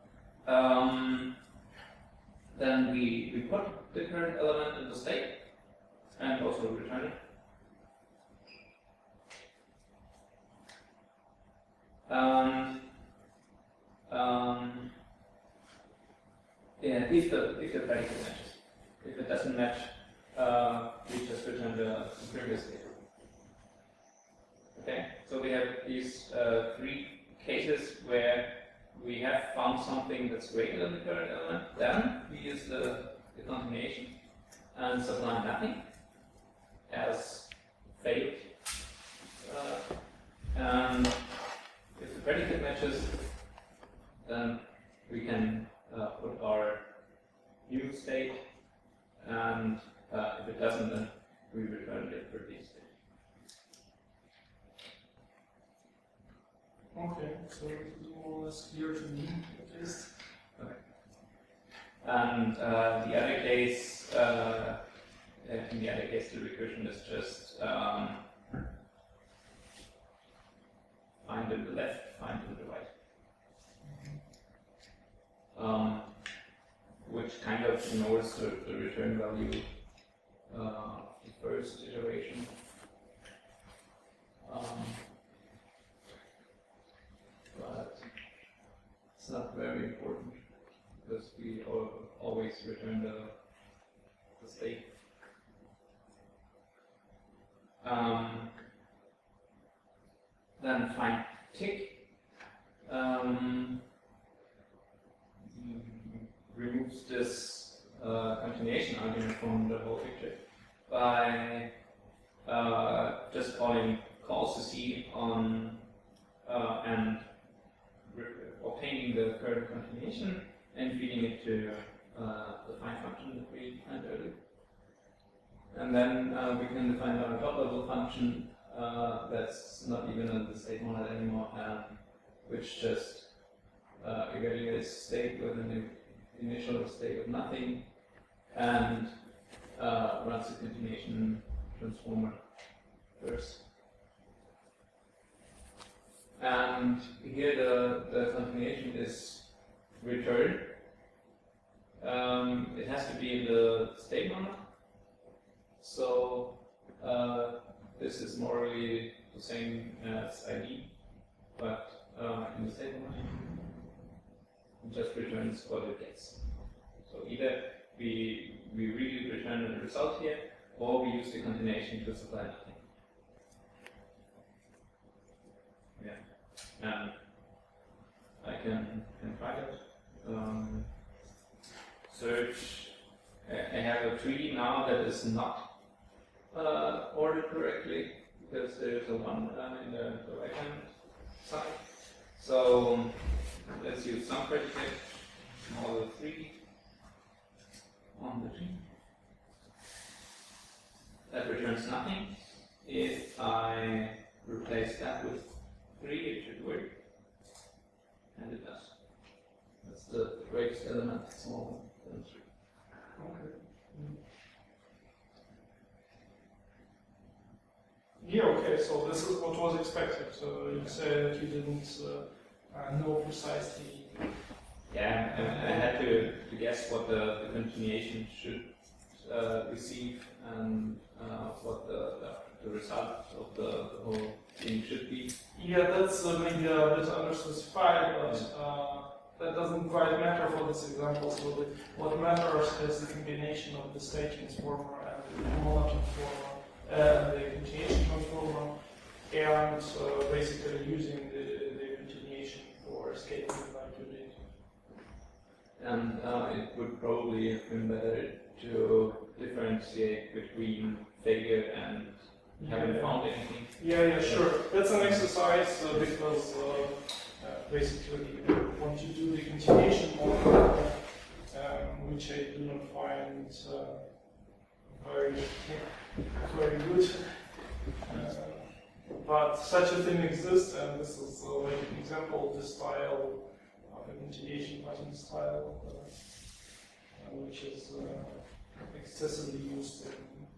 Then we put the current element in the state and also return it. Yeah, if the predicate matches. If it doesn't match, we just return the previous state. Okay, so we have these three cases where we have found something that's greater than the current element. Then we use the continuation and supply nothing as failed. And if the predicate matches, then we can put our new state, and if it doesn't, then we return the previous state. Okay, so it's more or less clear to me, at least. Okay. And the other case, in the other case, the recursion is just find in the left, find in the right. Which kind of ignores the return value of the first iteration. But it's not very important because we always return the state. then find tick. Removes this continuation argument from the whole picture by just calling calls to C on and obtaining the current continuation and feeding it to the find function that we defined earlier. And then we can define our top-level function that's not even at the state monad anymore, which just evaluates state with an initial state of nothing and runs the continuation transformer first. And here the continuation is returned. It has to be in the state monad. So this is morally the same as ID, but in the state monad, it just returns what it gets. So either we really return the result here, or we use the continuation to supply nothing. Yeah, and I can try it. Search. I have a tree now that is not ordered correctly because there's a 1 in the right hand side. So let's use some predicate, model 3 on the tree. That returns nothing. If I replace that with 3, it should work. And it does. That's the greatest element, smaller than 3. Okay. Yeah, okay, so this is what was expected. So you say that you didn't know precisely. Yeah, I had to guess what the continuation should receive and what the result of the whole thing should be. Yeah, that's maybe a bit underspecified, but that doesn't quite matter for this example. So what matters is the combination of the state transformer and the monad transformer and the continuation transformer, and basically using the continuation for scaling like you did. And it would probably have been better to differentiate between failure and haven't found anything. Yeah, sure. That's an exercise because basically once you do the continuation model, which I do not find very good, but such a thing exists, and this is like an example of the style of an continuation pattern style, which is excessively used in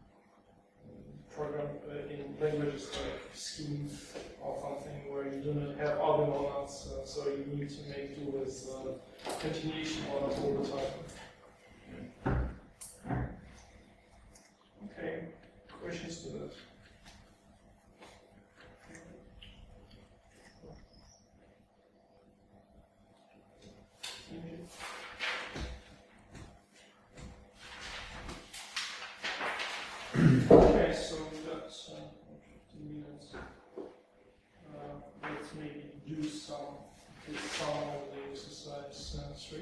in languages like Scheme or something where you do not have other monads, so you need to make do with continuation monads all the time. Okay, questions to that? Okay, so we've got 15 minutes. Let's maybe do some of the exercise 3.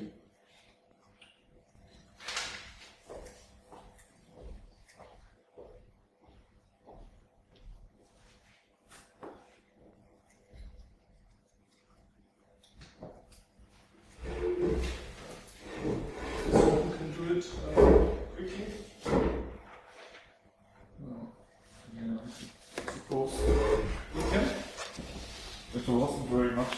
So we can do it quickly. Yeah, I suppose You can? it wasn't very much.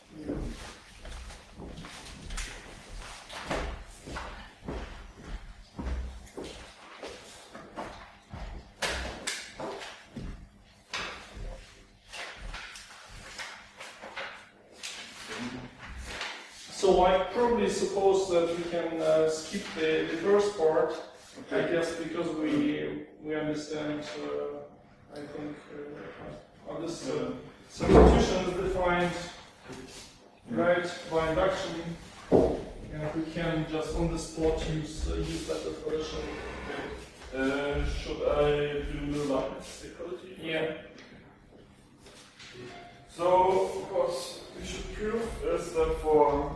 So I probably suppose that we can skip the first part, I guess, because we understand, I think, how this substitution is defined, right, by induction, and we can just on the spot use that definition. Should I do the line equality? here. So what we should prove is that for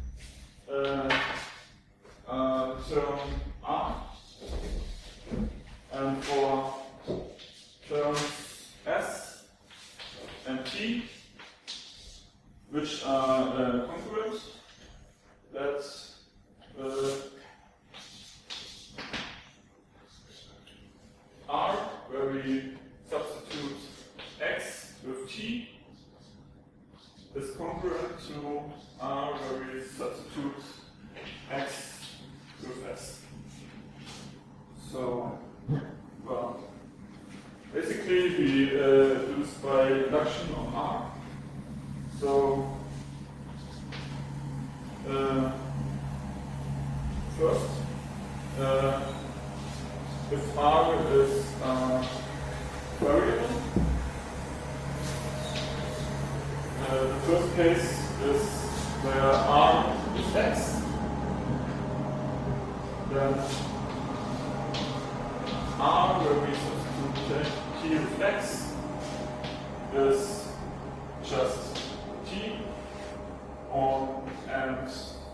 term R and for terms S and T, which are congruent, that R, where we substitute X with T, is congruent to R, where we substitute X with S. So, well, basically we do this by reduction on R. So, first, if R is a variable, the first case is where R is X, then R, where we substitute T with X, is just T, and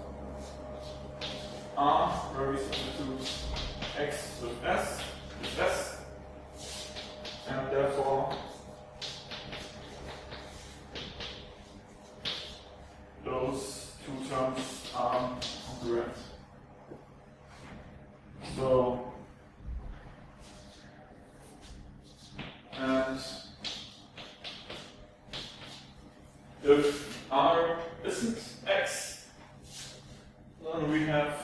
R, where we substitute X with S, is S, and therefore those two terms are congruent. So, and if R isn't X, then we have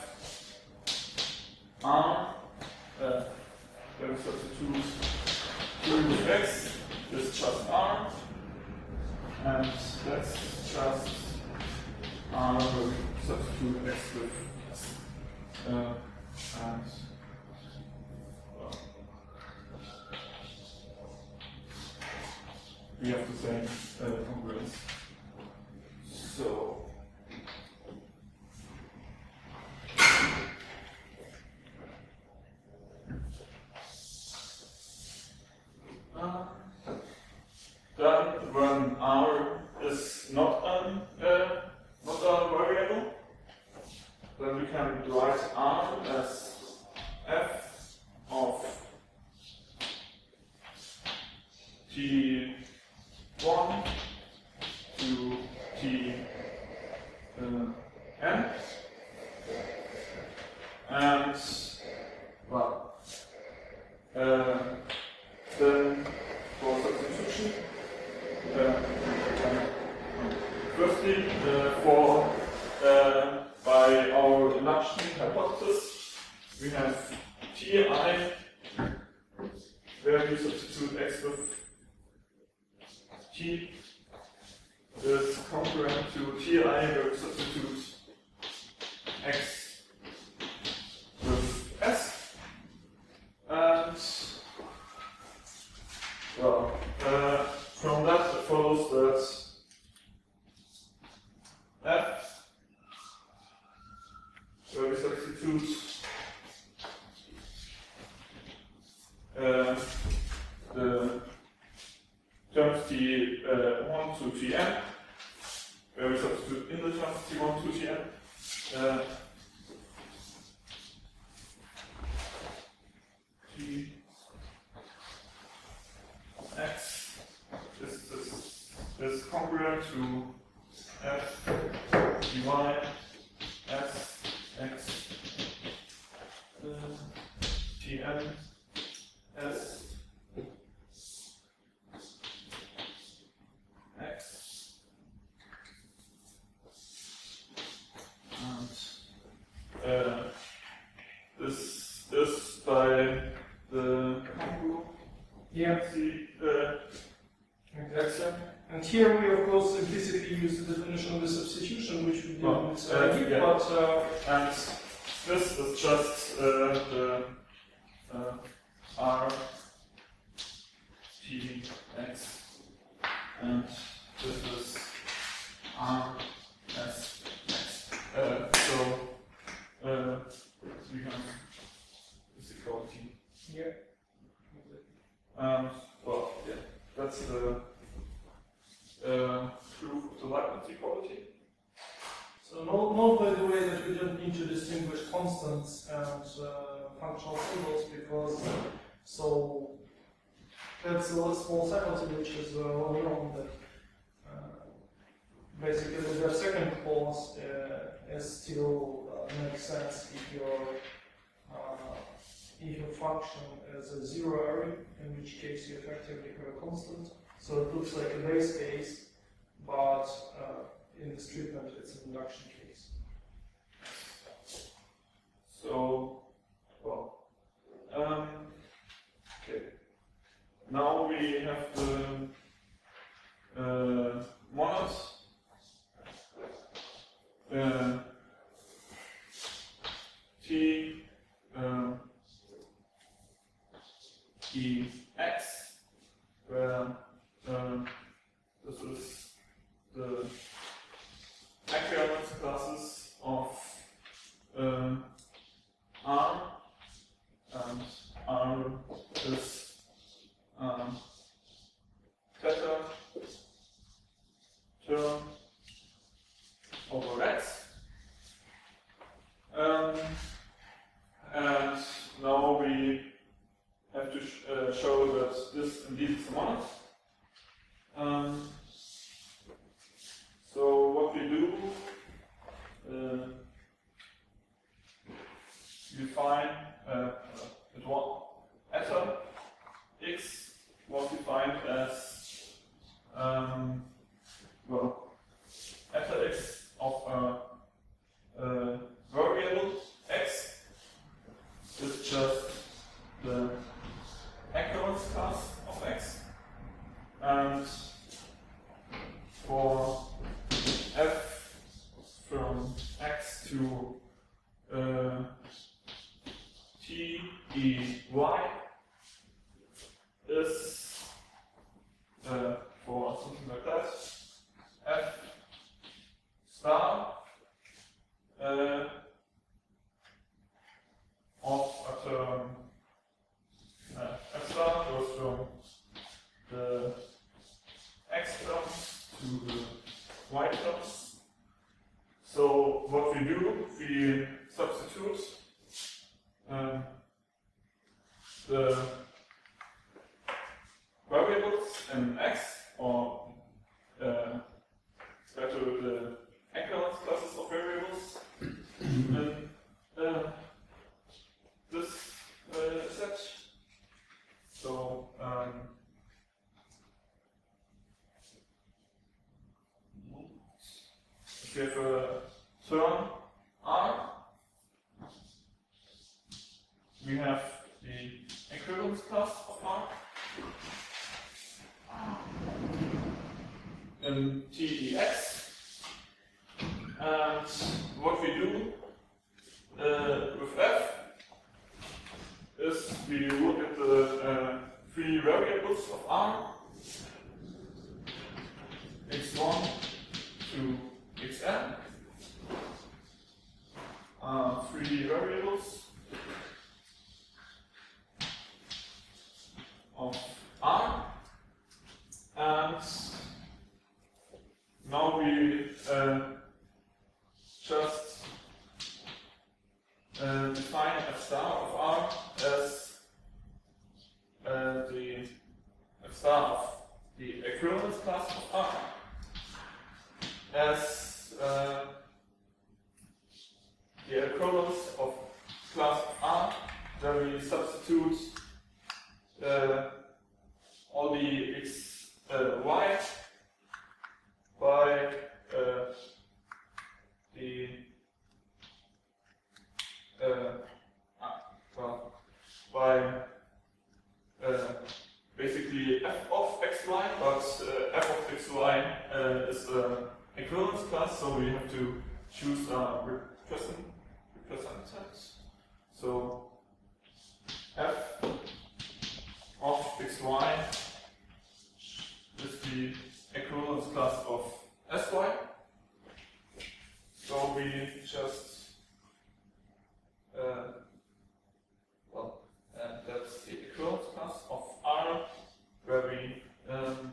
R, where we substitute T with X is just R, and that's just R, where we substitute X with S. And well, we have the same congruence. So, then when R is not a variable, then we can write R as f of t1 to t n, and well, then for substitution, firstly, by our induction hypothesis, we have Ti, where we substitute X with T, is congruent to Ti, where we substitute X with S, and well, from that it follows that F, where we substitute the terms T1 to Tn, where we substitute in the terms T1 to Tn, T X is congruent to F dy S X Tn S X, and this is by the axiom. And here we of course implicitly use the definition of the substitution, which we did with yeah. but And this is just the R T X, and this is R S X. So we have this equality. yeah. Well, yeah. that's the proof of the Leibniz equality. So note by the way that we don't need to distinguish constants and functional symbols because so that's a small subtlety which is well known that basically the second clause is still makes sense if your function is a zero array, in which case you effectively have a constant. So it looks like a base case, but in this treatment it's an induction case. So, well, okay. Now we have the monods. T E X, where this is the equivalence classes of R, and R is theta term over X. And now we have to show that this indeed is a monad. So what we do, we find eta x was defined as eta x of a variable x is just the equivalence class of x, and for f from x to t e y is for something like that f star of a term f star goes from the x terms to the y terms. So what we do, we substitute the variables in x, or better the equivalence classes of variables in this set. So if we have a term R, we have the equivalence class of R in TEX, and what we do with F is we look at the three variables of R, x1 to xn, three variables of R, and now we just define f star of R as the f star of the equivalence class of R as the equivalence of class of R, where we substitute all the x, y by the basically f of xy, but f of xy is an equivalence class, so we have to choose a representant. So f of xy is the equivalence class of sy. So we just that's the equivalence class of R, where we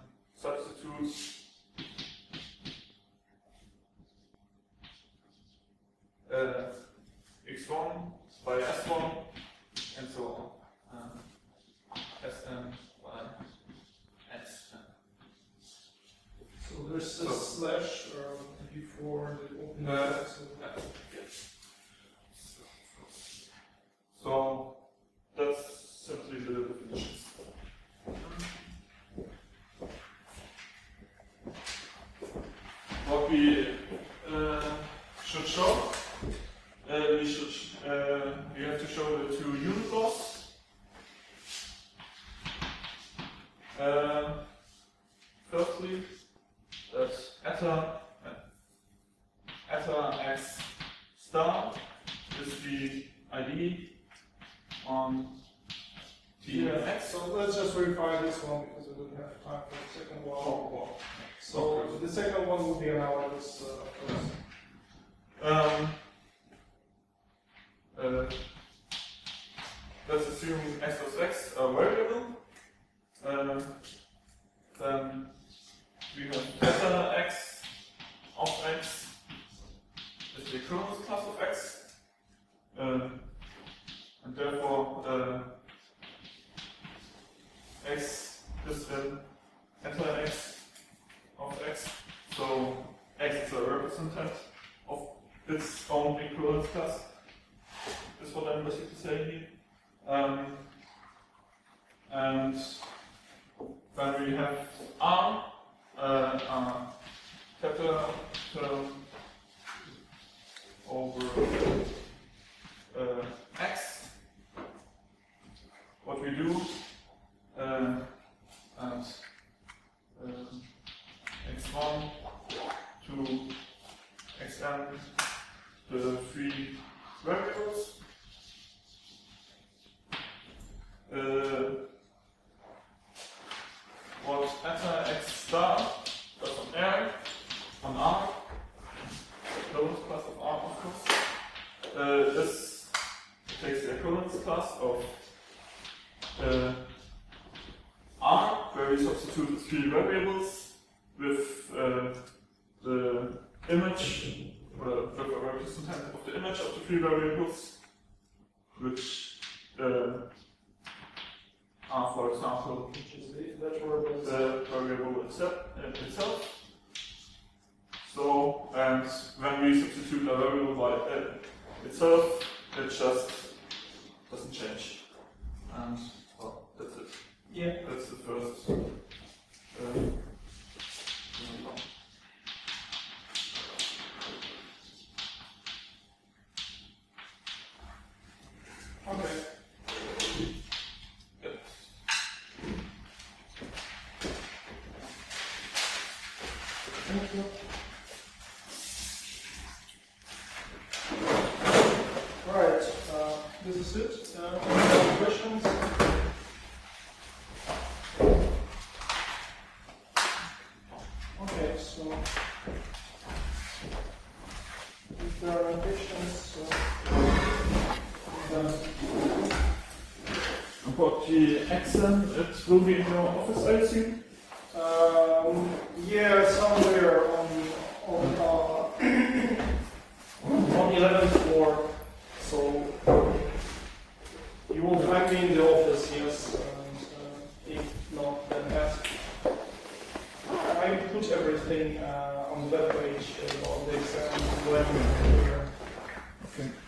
Firstly, that eta x star is the ID on Tx. So let's just verify this one because we don't have time for the second one. Oh, So the second one will be analogous first. Let's assume x of x a variable. Then we have beta x of x is the equivalence class of x, and therefore x is in eta x of x. So x is a representant of its own equivalence class. Is what I'm basically saying here. And then we have R, capital term over x. What we do, and x1 to xn, the three variables. What eta x star does on R, closed class of R, of course, this takes the equivalence class of R, where we substitute the three variables with the image, or with a representative of the image of the three variables, which are, for example, the variable itself. So, and when we substitute a variable by itself, it just doesn't change. And well, that's it. Yeah. That's the first. Okay. Yep. Thank you. Right, this is it. Any questions? Okay, so if there are any questions, then About the exam, it will be in your office, I assume. yeah, somewhere on 11th floor. So you will find me in the office, yes. And if not, then ask. I put everything on the web page about the exam when. Okay.